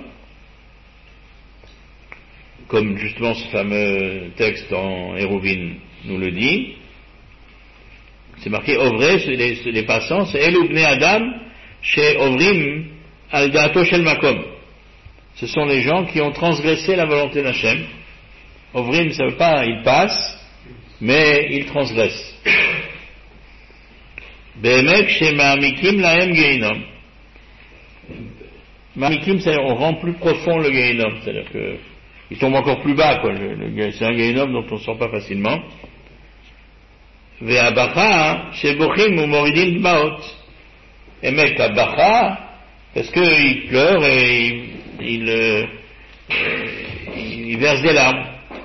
comme justement ce fameux texte en Eruvin nous le dit. C'est marqué Ovre, les passants, c'est Elu Bnei Adam chez Ovrim al Da'ato Shel Makom. Ce sont les gens qui ont transgressé la volonté d'Hachem. Ovrim, ça veut pas ils passent, mais ils transgressent. Be'emek chez Ma'amikim lahem Gehinom. Ma'amikim, c'est-à-dire on rend plus profond le Gehinom, c'est-à-dire que il tombe encore plus bas, quoi. C'est un Gehinom dont on ne sort pas facilement. Ve'abacha chez Bochim ou Moridim Dmaot. Emek abacha, parce qu'il pleure et il verse des larmes.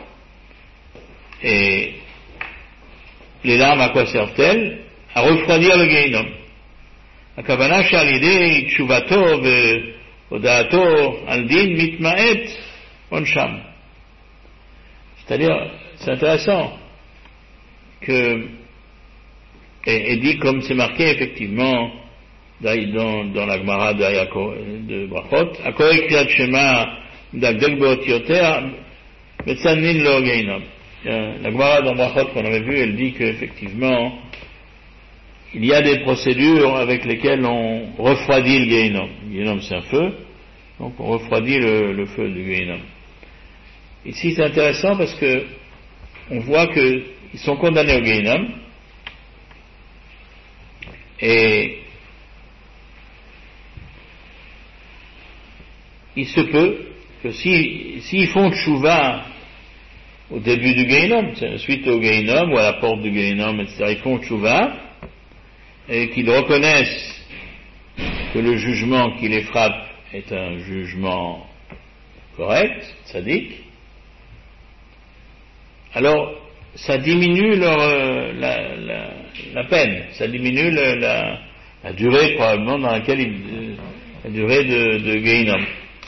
Et les larmes, à quoi servent-elles? À refroidir le Gehinom. Akavana shalidei tshuvato ve'odaato al din mitma'et onsham. C'est-à-dire, c'est intéressant que, et dit comme c'est marqué effectivement dans la Gemara de Brachot, Akoy Kriyat Shema d'Agdel Beotioter Metzanin Lo Gehinom. La Gemara dans Brachot qu'on avait vu, elle dit qu'effectivement il y a des procédures avec lesquelles on refroidit le Gehinom. Le Gehinom c'est un feu, donc on refroidit le feu du Gehinom. Ici c'est intéressant parce que on voit qu'ils sont condamnés au Gehinom et il se peut que s'ils font tchouva au début du Gehinom, suite au Gehinom ou à la porte du Gehinom, etc., ils font tchouva et qu'ils reconnaissent que le jugement qui les frappe est un jugement correct, sadique, alors ça diminue la peine, ça diminue la durée probablement dans laquelle la durée de Gehinom.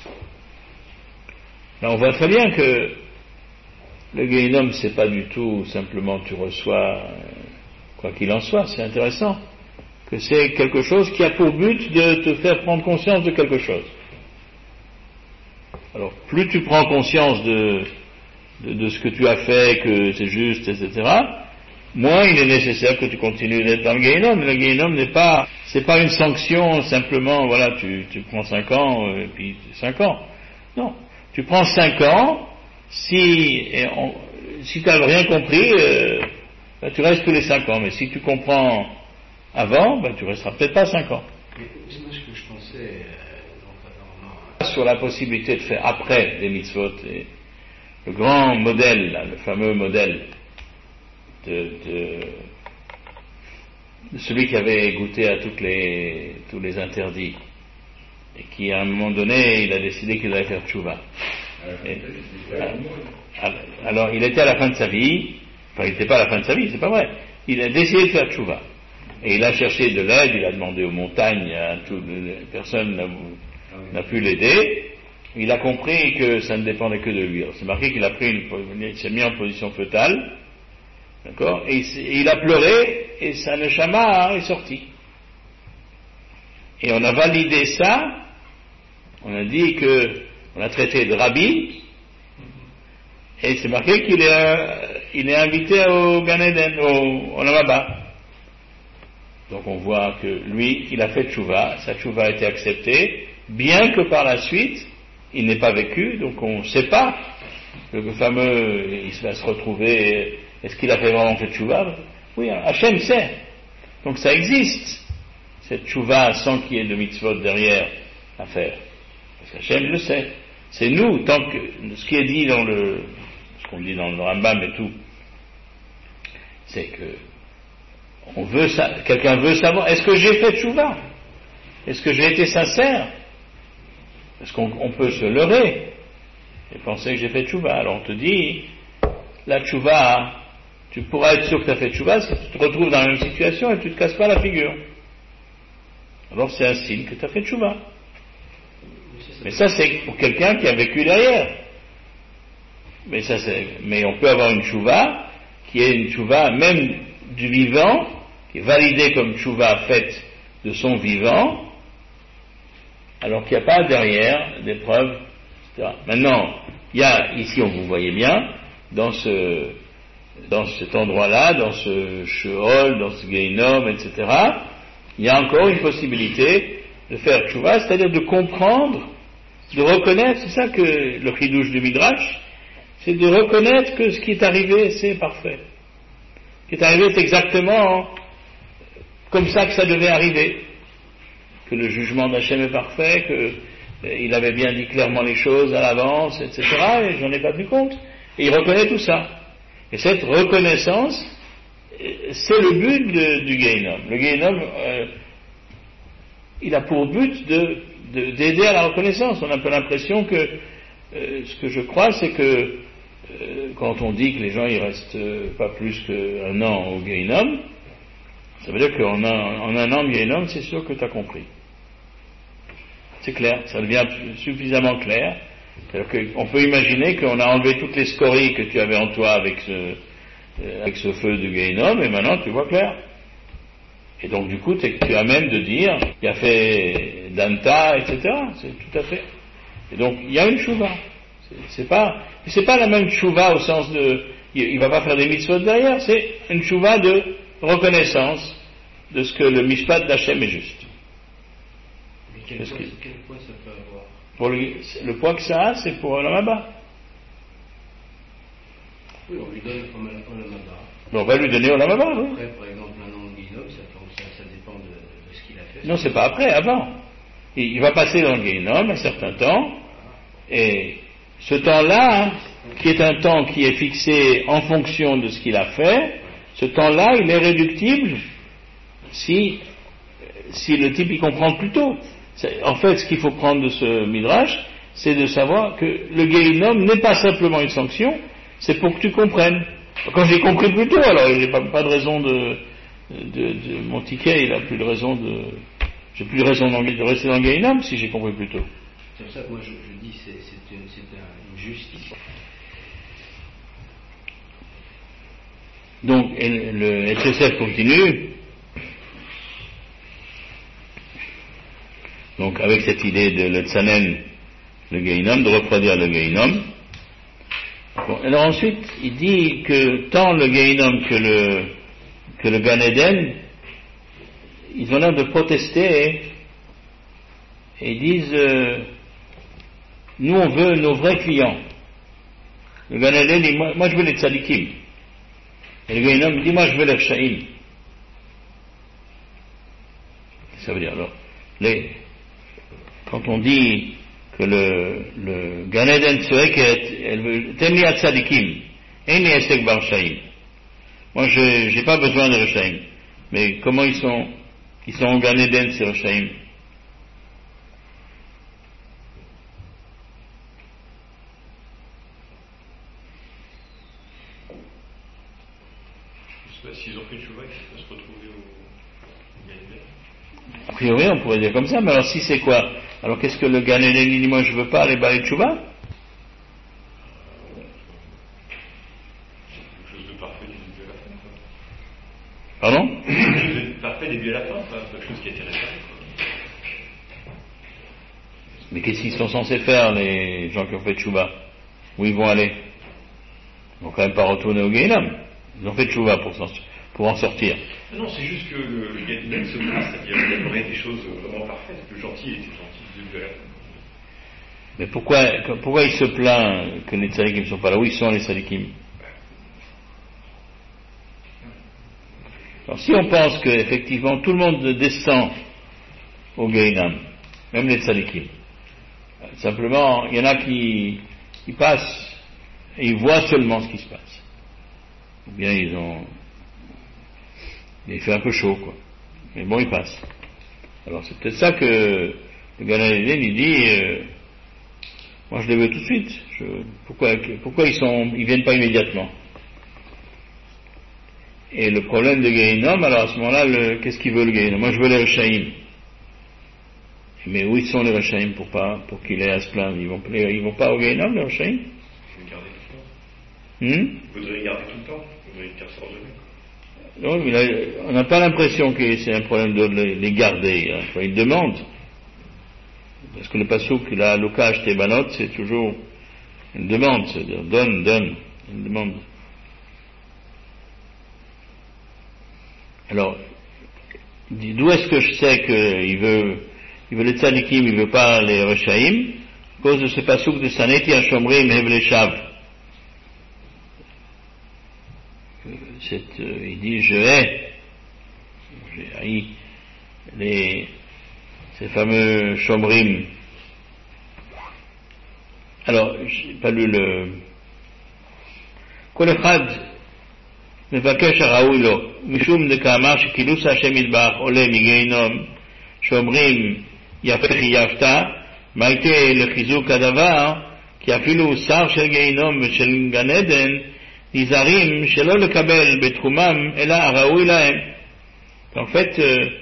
Là on voit très bien que le Gehinom c'est pas du tout simplement tu reçois quoi qu'il en soit, c'est intéressant que c'est quelque chose qui a pour but de te faire prendre conscience de quelque chose. Alors plus tu prends conscience de ce que tu as fait, que c'est juste, etc., moins il est nécessaire que tu continues d'être dans le Gehinnom. Le Gehinnom c'est pas une sanction simplement, voilà, tu prends 5 ans, et puis 5 ans. Non. Tu prends 5 ans, si tu n'as rien compris, tu restes tous les 5 ans, mais si tu comprends avant, tu resteras peut-être pas 5 ans. Mais c'est moi ce que je pensais, sur la possibilité de faire après des mitzvot, et le grand modèle, là, le fameux modèle de celui qui avait goûté à tous les interdits, et qui à un moment donné, il a décidé qu'il allait faire tchouva. Alors il était à la fin de sa vie, enfin il n'était pas à la fin de sa vie, c'est pas vrai, il a décidé de faire tchouva, et il a cherché de l'aide, il a demandé aux montagnes, personne n'a pu l'aider. Il a compris que ça ne dépendait que de lui. Alors, c'est marqué qu'il il s'est mis en position fœtale, d'accord, et il a pleuré, et sa neshama est sortie. Et on a validé ça, on a dit on a traité de rabbi, et c'est marqué qu'il est invité au Gan Eden, au Olam Haba. Donc on voit que lui, il a fait tchouva, sa tchouva a été acceptée, bien que par la suite, il n'est pas vécu, donc on ne sait pas, le fameux, il va se retrouver, est-ce qu'il a vraiment fait tchouva? Oui, Hachem sait. Donc ça existe, cette tchouva sans qu'il y ait de mitzvot derrière à faire. Parce qu'Hachem le sait. C'est nous, tant que, ce qui est dit ce qu'on dit dans le Rambam et tout, c'est que quelqu'un veut savoir, est-ce que j'ai fait tchouva? Est-ce que j'ai été sincère? Parce qu'on peut se leurrer et penser que j'ai fait tchouva. Alors on te dit, la tchouva, tu pourras être sûr que tu as fait tchouva si tu te retrouves dans la même situation et tu ne te casses pas la figure. Alors c'est un signe que tu as fait tchouva. Mais ça c'est pour quelqu'un qui a vécu derrière. Mais on peut avoir une tchouva qui est une tchouva même du vivant, qui est validée comme tchouva faite de son vivant, alors qu'il n'y a pas derrière des preuves, etc. Maintenant, il y a, ici on vous voyez bien, dans cet endroit-là, dans ce Sheol, dans ce Gehinnom, etc., il y a encore une possibilité de faire tchouva, c'est-à-dire de comprendre, de reconnaître, c'est ça que le chidouche du Midrash, c'est de reconnaître que ce qui est arrivé, c'est parfait. Ce qui est arrivé, c'est exactement comme ça que ça devait arriver. Que le jugement d'Hachem est parfait, qu'il avait bien dit clairement les choses à l'avance, etc., et j'en ai pas tenu compte. Et il reconnaît tout ça. Et cette reconnaissance, c'est le but du Gehinnom. Le Gehinnom, il a pour but d'aider à la reconnaissance. On a un peu l'impression que, ce que je crois, c'est que, quand on dit que les gens, ils restent pas plus qu'un an au Gehinnom, ça veut dire qu'en un an de Gehinnom, c'est sûr que tu as compris. C'est clair, ça devient suffisamment clair. C'est-à-dire qu'on peut imaginer qu'on a enlevé toutes les scories que tu avais en toi avec ce feu du Gehinnom, et maintenant tu vois clair. Et donc du coup, tu es à même de dire, il a fait Danta, etc. C'est tout à fait. Et donc, il y a une chouva. C'est pas la même chouva au sens il va pas faire des mitzvot derrière, c'est une chouva de reconnaissance de ce que le mishpat d'Hachem est juste. Mais quel poids ça peut avoir? Pour le poids que ça a, c'est pour Olam Haba. Oui, on lui donne Olam Haba. On va lui donner Olam Haba, oui. Après, par exemple, un an de Gehinnom, ça dépend de ce qu'il a fait. Non, c'est pas après, avant. Il va passer dans le Gehinnom un certain temps, et ce temps-là, qui est un temps qui est fixé en fonction de ce qu'il a fait, ce temps-là, il est réductible si le type y comprend plus tôt. En fait, ce qu'il faut prendre de ce midrash, c'est de savoir que le Gehinnom n'est pas simplement une sanction, c'est pour que tu comprennes. Quand j'ai compris plus tôt, alors j'ai pas de raison de mon ticket, il a plus de raison j'ai plus de raison de rester dans le Gehinnom si j'ai compris plus tôt. C'est pour ça que moi je dis c'est une justice. Donc le HSF continue. Donc avec cette idée de le tsanen, le Gehinnom, de reproduire le Gehinnom. Bon, alors ensuite, il dit que tant le Gehinnom que que le Gan Eden, ils ont l'air de protester et ils disent nous on veut nos vrais clients. Le Gan Eden dit moi je veux les tzadikim. Et le Gehinnom dit moi je veux les Rechaim. Ça veut dire alors quand on dit que le Gan Eden serait qu'elle veut Temli Tzadikim, Eini Esek Bar Rechaim. Moi j'ai pas besoin de Rechaim. Mais comment ils sont en Gan Eden ces Rechaim? S'ils ont fait une chouva, ils peuvent se retrouver au Gan Eden. A priori, on pourrait dire comme ça, mais alors si c'est quoi? Alors qu'est-ce que le Gan Eden dit? Moi je veux pas aller Balei Tchouva? Quelque chose de parfait du début à la fin. Pardon? Quelque chose de parfait du début à la fin, quelque chose qui a été réparé. Mais qu'est-ce qu'ils sont censés faire, les gens qui ont fait Tchouva? Où ils vont aller? Ils vont quand même pas retourner au Gehinnom. Ils ont fait Tchouva pour en sortir. Non, c'est juste que le Gan Eden se passe, c'est-à-dire qu'il y aurait des choses vraiment parfaites. Le gentil était gentil du début à la fin. Mais pourquoi il se plaint que les tzadikim ne sont pas là? Où ils sont les tzadikim? Alors si on pense qu'effectivement tout le monde descend au Gehinnom, même les tzadikim, simplement il y en a qui passent et ils voient seulement ce qui se passe. Ou bien il fait un peu chaud quoi. Mais bon ils passent. Alors c'est peut-être ça que le Gan Eden il dit moi je les veux tout de suite. Pourquoi ils viennent pas immédiatement? Et le problème de Gehinnom, alors à ce moment-là, qu'est-ce qu'il veut le Gehinnom? Moi je veux les Rechaim. Mais où ils sont les Rechaim pour qu'il ait à se plaindre? Ils vont pas au Gehinnom les Rechaim? Vous gardez tout le temps. Vous devez les garder tout le temps. Vous devez les sortir de lui. Non, mais on n'a pas l'impression que c'est un problème de les garder. Hein. Enfin, ils demandent. Parce que le passouk, la Lokaj Tebanot, c'est toujours une demande, c'est-à-dire donne, une demande. Alors, d'où est-ce que je sais qu'il veut les tzadikim, il veut pas les Rechaim? À cause de ce passouk de Saneti Hashomrim Hevleshav. Il dit j'ai haï ces fameux Shomrim. Alors, j'ai pas lu le Kol Echad Mevakesh Haraoui Lo Mishum Deka'amar Shekilus Hashem Yitbarach Ole Migehinnom Shomrim Yafech Yafta Maite Lechizuk Hadavar Ki Afilu Sar Shel Gehinnom Shel Gan Eden Nizarim Shelo Lekabel Betrumam Ela Haraoui Lahem. En fait,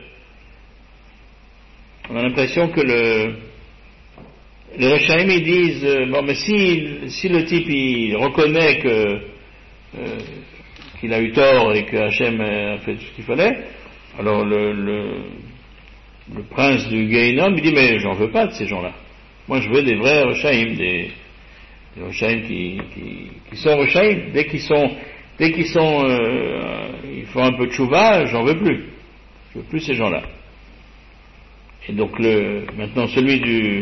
on a l'impression que les Rechaim ils disent bon mais si le type il reconnaît qu'il a eu tort et que Hachem a fait tout ce qu'il fallait, alors le prince du Gehinnom il dit mais j'en veux pas de ces gens-là. Moi je veux des vrais Rechaim, des Rechaim qui sont Rechaim. Dès qu'ils ils font un peu de tchouva, j'en veux plus. Je veux plus ces gens-là. Et donc maintenant celui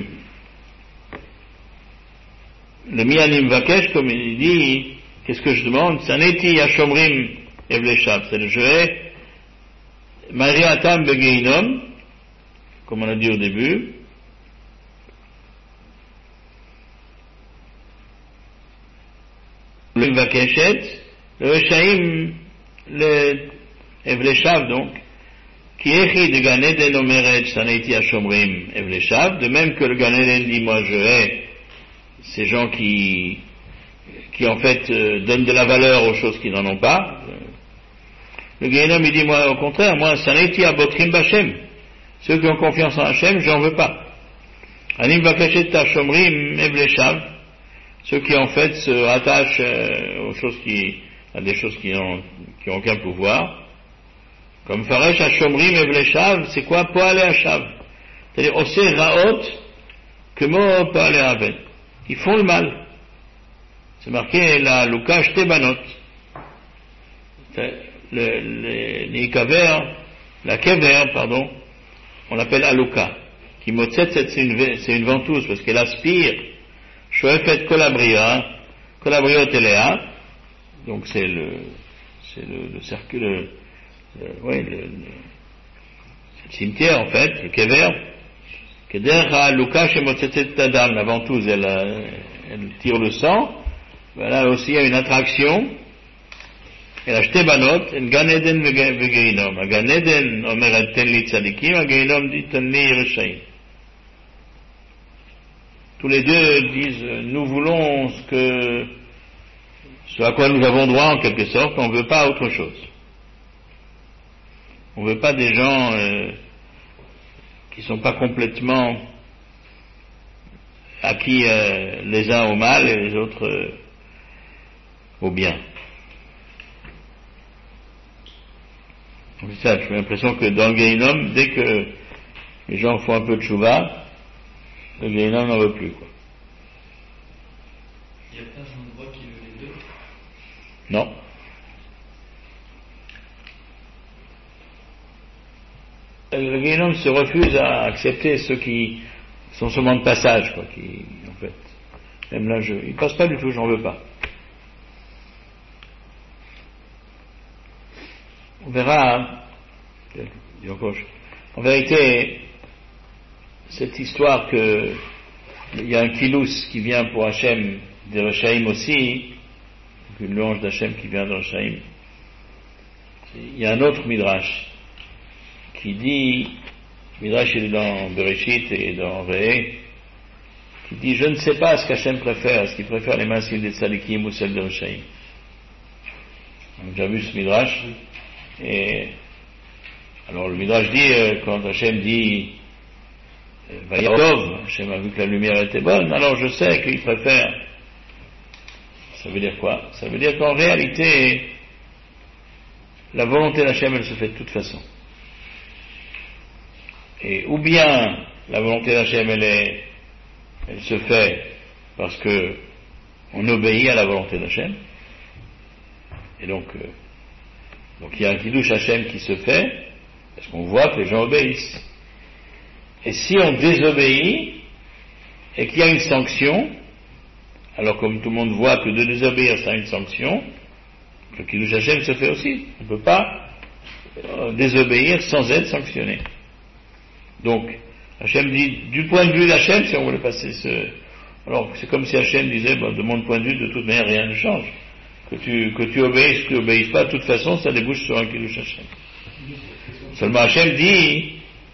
le Mianim Vakesh, comme il dit, qu'est-ce que je demande? Saneti Hashomrim Evleshav, c'est le Jeuet, Mariatam Begehinnom, comme on a dit au début, le Vakeshet, le Rechaim, le Evleshav donc, Ki echi de Gan Eden omeret Saneti Hashomrim Evleshav, de même que le Gan Eden dit moi je hais ces gens qui en fait donnent de la valeur aux choses qui n'en ont pas. Le Gehinnom il dit moi au contraire, moi Saneti Abotrim B'Hashem, ceux qui ont confiance en Hachem, j'en veux pas. Anim Vakeshet Hashomrim Evleshav, ceux qui en fait se rattachent à des choses qui ont aucun pouvoir. Comme Faresh Hashomrim Evleshav, c'est quoi? Poale Hashav. C'est-à-dire, Osé Raot, que Mo Poale Haven. Ils font le mal. C'est marqué la Lukash Tebanot. les kever, la kever, pardon, on l'appelle aluka. Qui motzet, c'est une ventouse, parce qu'elle aspire, shoefet kolabria telea, donc c'est le cercle, le cimetière, en fait, le kever, keder aluka chez motzetet tadam, la ventouse, elle tire le sang, voilà aussi il y a une attraction, et la Shtebanot, en Gan Eden Vegeinom. A Gan Eden, Omeret ten li tzadikim, a Geinom dit ten li reshaim. Tous les deux disent, nous voulons ce à quoi nous avons droit en quelque sorte, on ne veut pas autre chose. On ne veut pas des gens qui ne sont pas complètement acquis les uns au mal et les autres au bien. C'est ça, j'ai l'impression que dans le Gehinom, dès que les gens font un peu de chouva, le Gehinom n'en veut plus, quoi. Il n'y a pas un endroit qui veut les deux? Non. Le Gehinom se refuse à accepter ceux qui sont seulement de passage, quoi, qui, en fait, même là, ils passent pas du tout, j'en veux pas. On verra, en vérité, cette histoire que il y a un kilous qui vient pour Hachem des Rechaim aussi, une louange d'Hachem qui vient de Rechaim. Il y a un autre midrash qui dit, midrash il est dans Bereshit et dans Re'eh, qui dit je ne sais pas ce qu'Hachem préfère, est-ce qu'il préfère les massives des tzadikim ou celles de Rechaim. On a déjà vu ce midrash. Et alors le Midrash dit, quand Hachem dit Vayarov, Hachem a vu que la lumière était bonne, alors je sais qu'il préfère. Ça veut dire quoi? Ça veut dire qu'en réalité, la volonté d'Hachem, elle se fait de toute façon. Et ou bien la volonté d'Hachem, elle se fait parce que on obéit à la volonté d'Hachem, et donc il y a un kiddush Hachem qui se fait, parce qu'on voit que les gens obéissent. Et si on désobéit, et qu'il y a une sanction, alors comme tout le monde voit que de désobéir ça a une sanction, le kiddush Hachem se fait aussi. On ne peut pas désobéir sans être sanctionné. Donc, Hachem dit, du point de vue d'Hachem, si on voulait passer alors c'est comme si Hachem disait, de mon point de vue, de toute manière, rien ne change. Que tu obéisses, que tu obéisses pas, de toute façon, ça débouche sur un kiddush Hachem. Seulement Hachem dit,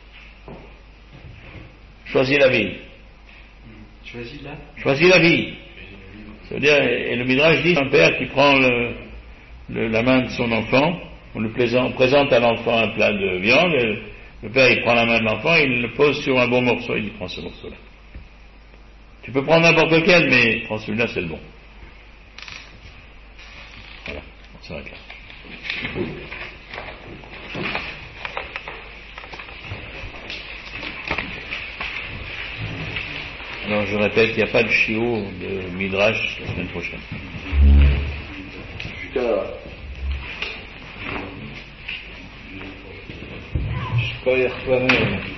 choisis la vie. Choisis la vie. Ça veut dire, et le Midrash dit, un père qui prend la main de son enfant, on présente à l'enfant un plat de viande, et le père il prend la main de l'enfant, il le pose sur un bon morceau, il dit, prends ce morceau-là. Tu peux prendre n'importe lequel, mais prends celui-là, c'est le bon. Voilà, on s'arrête là. Alors je répète, il n'y a pas de shiur de Midrash la semaine prochaine. Je peux y retourner.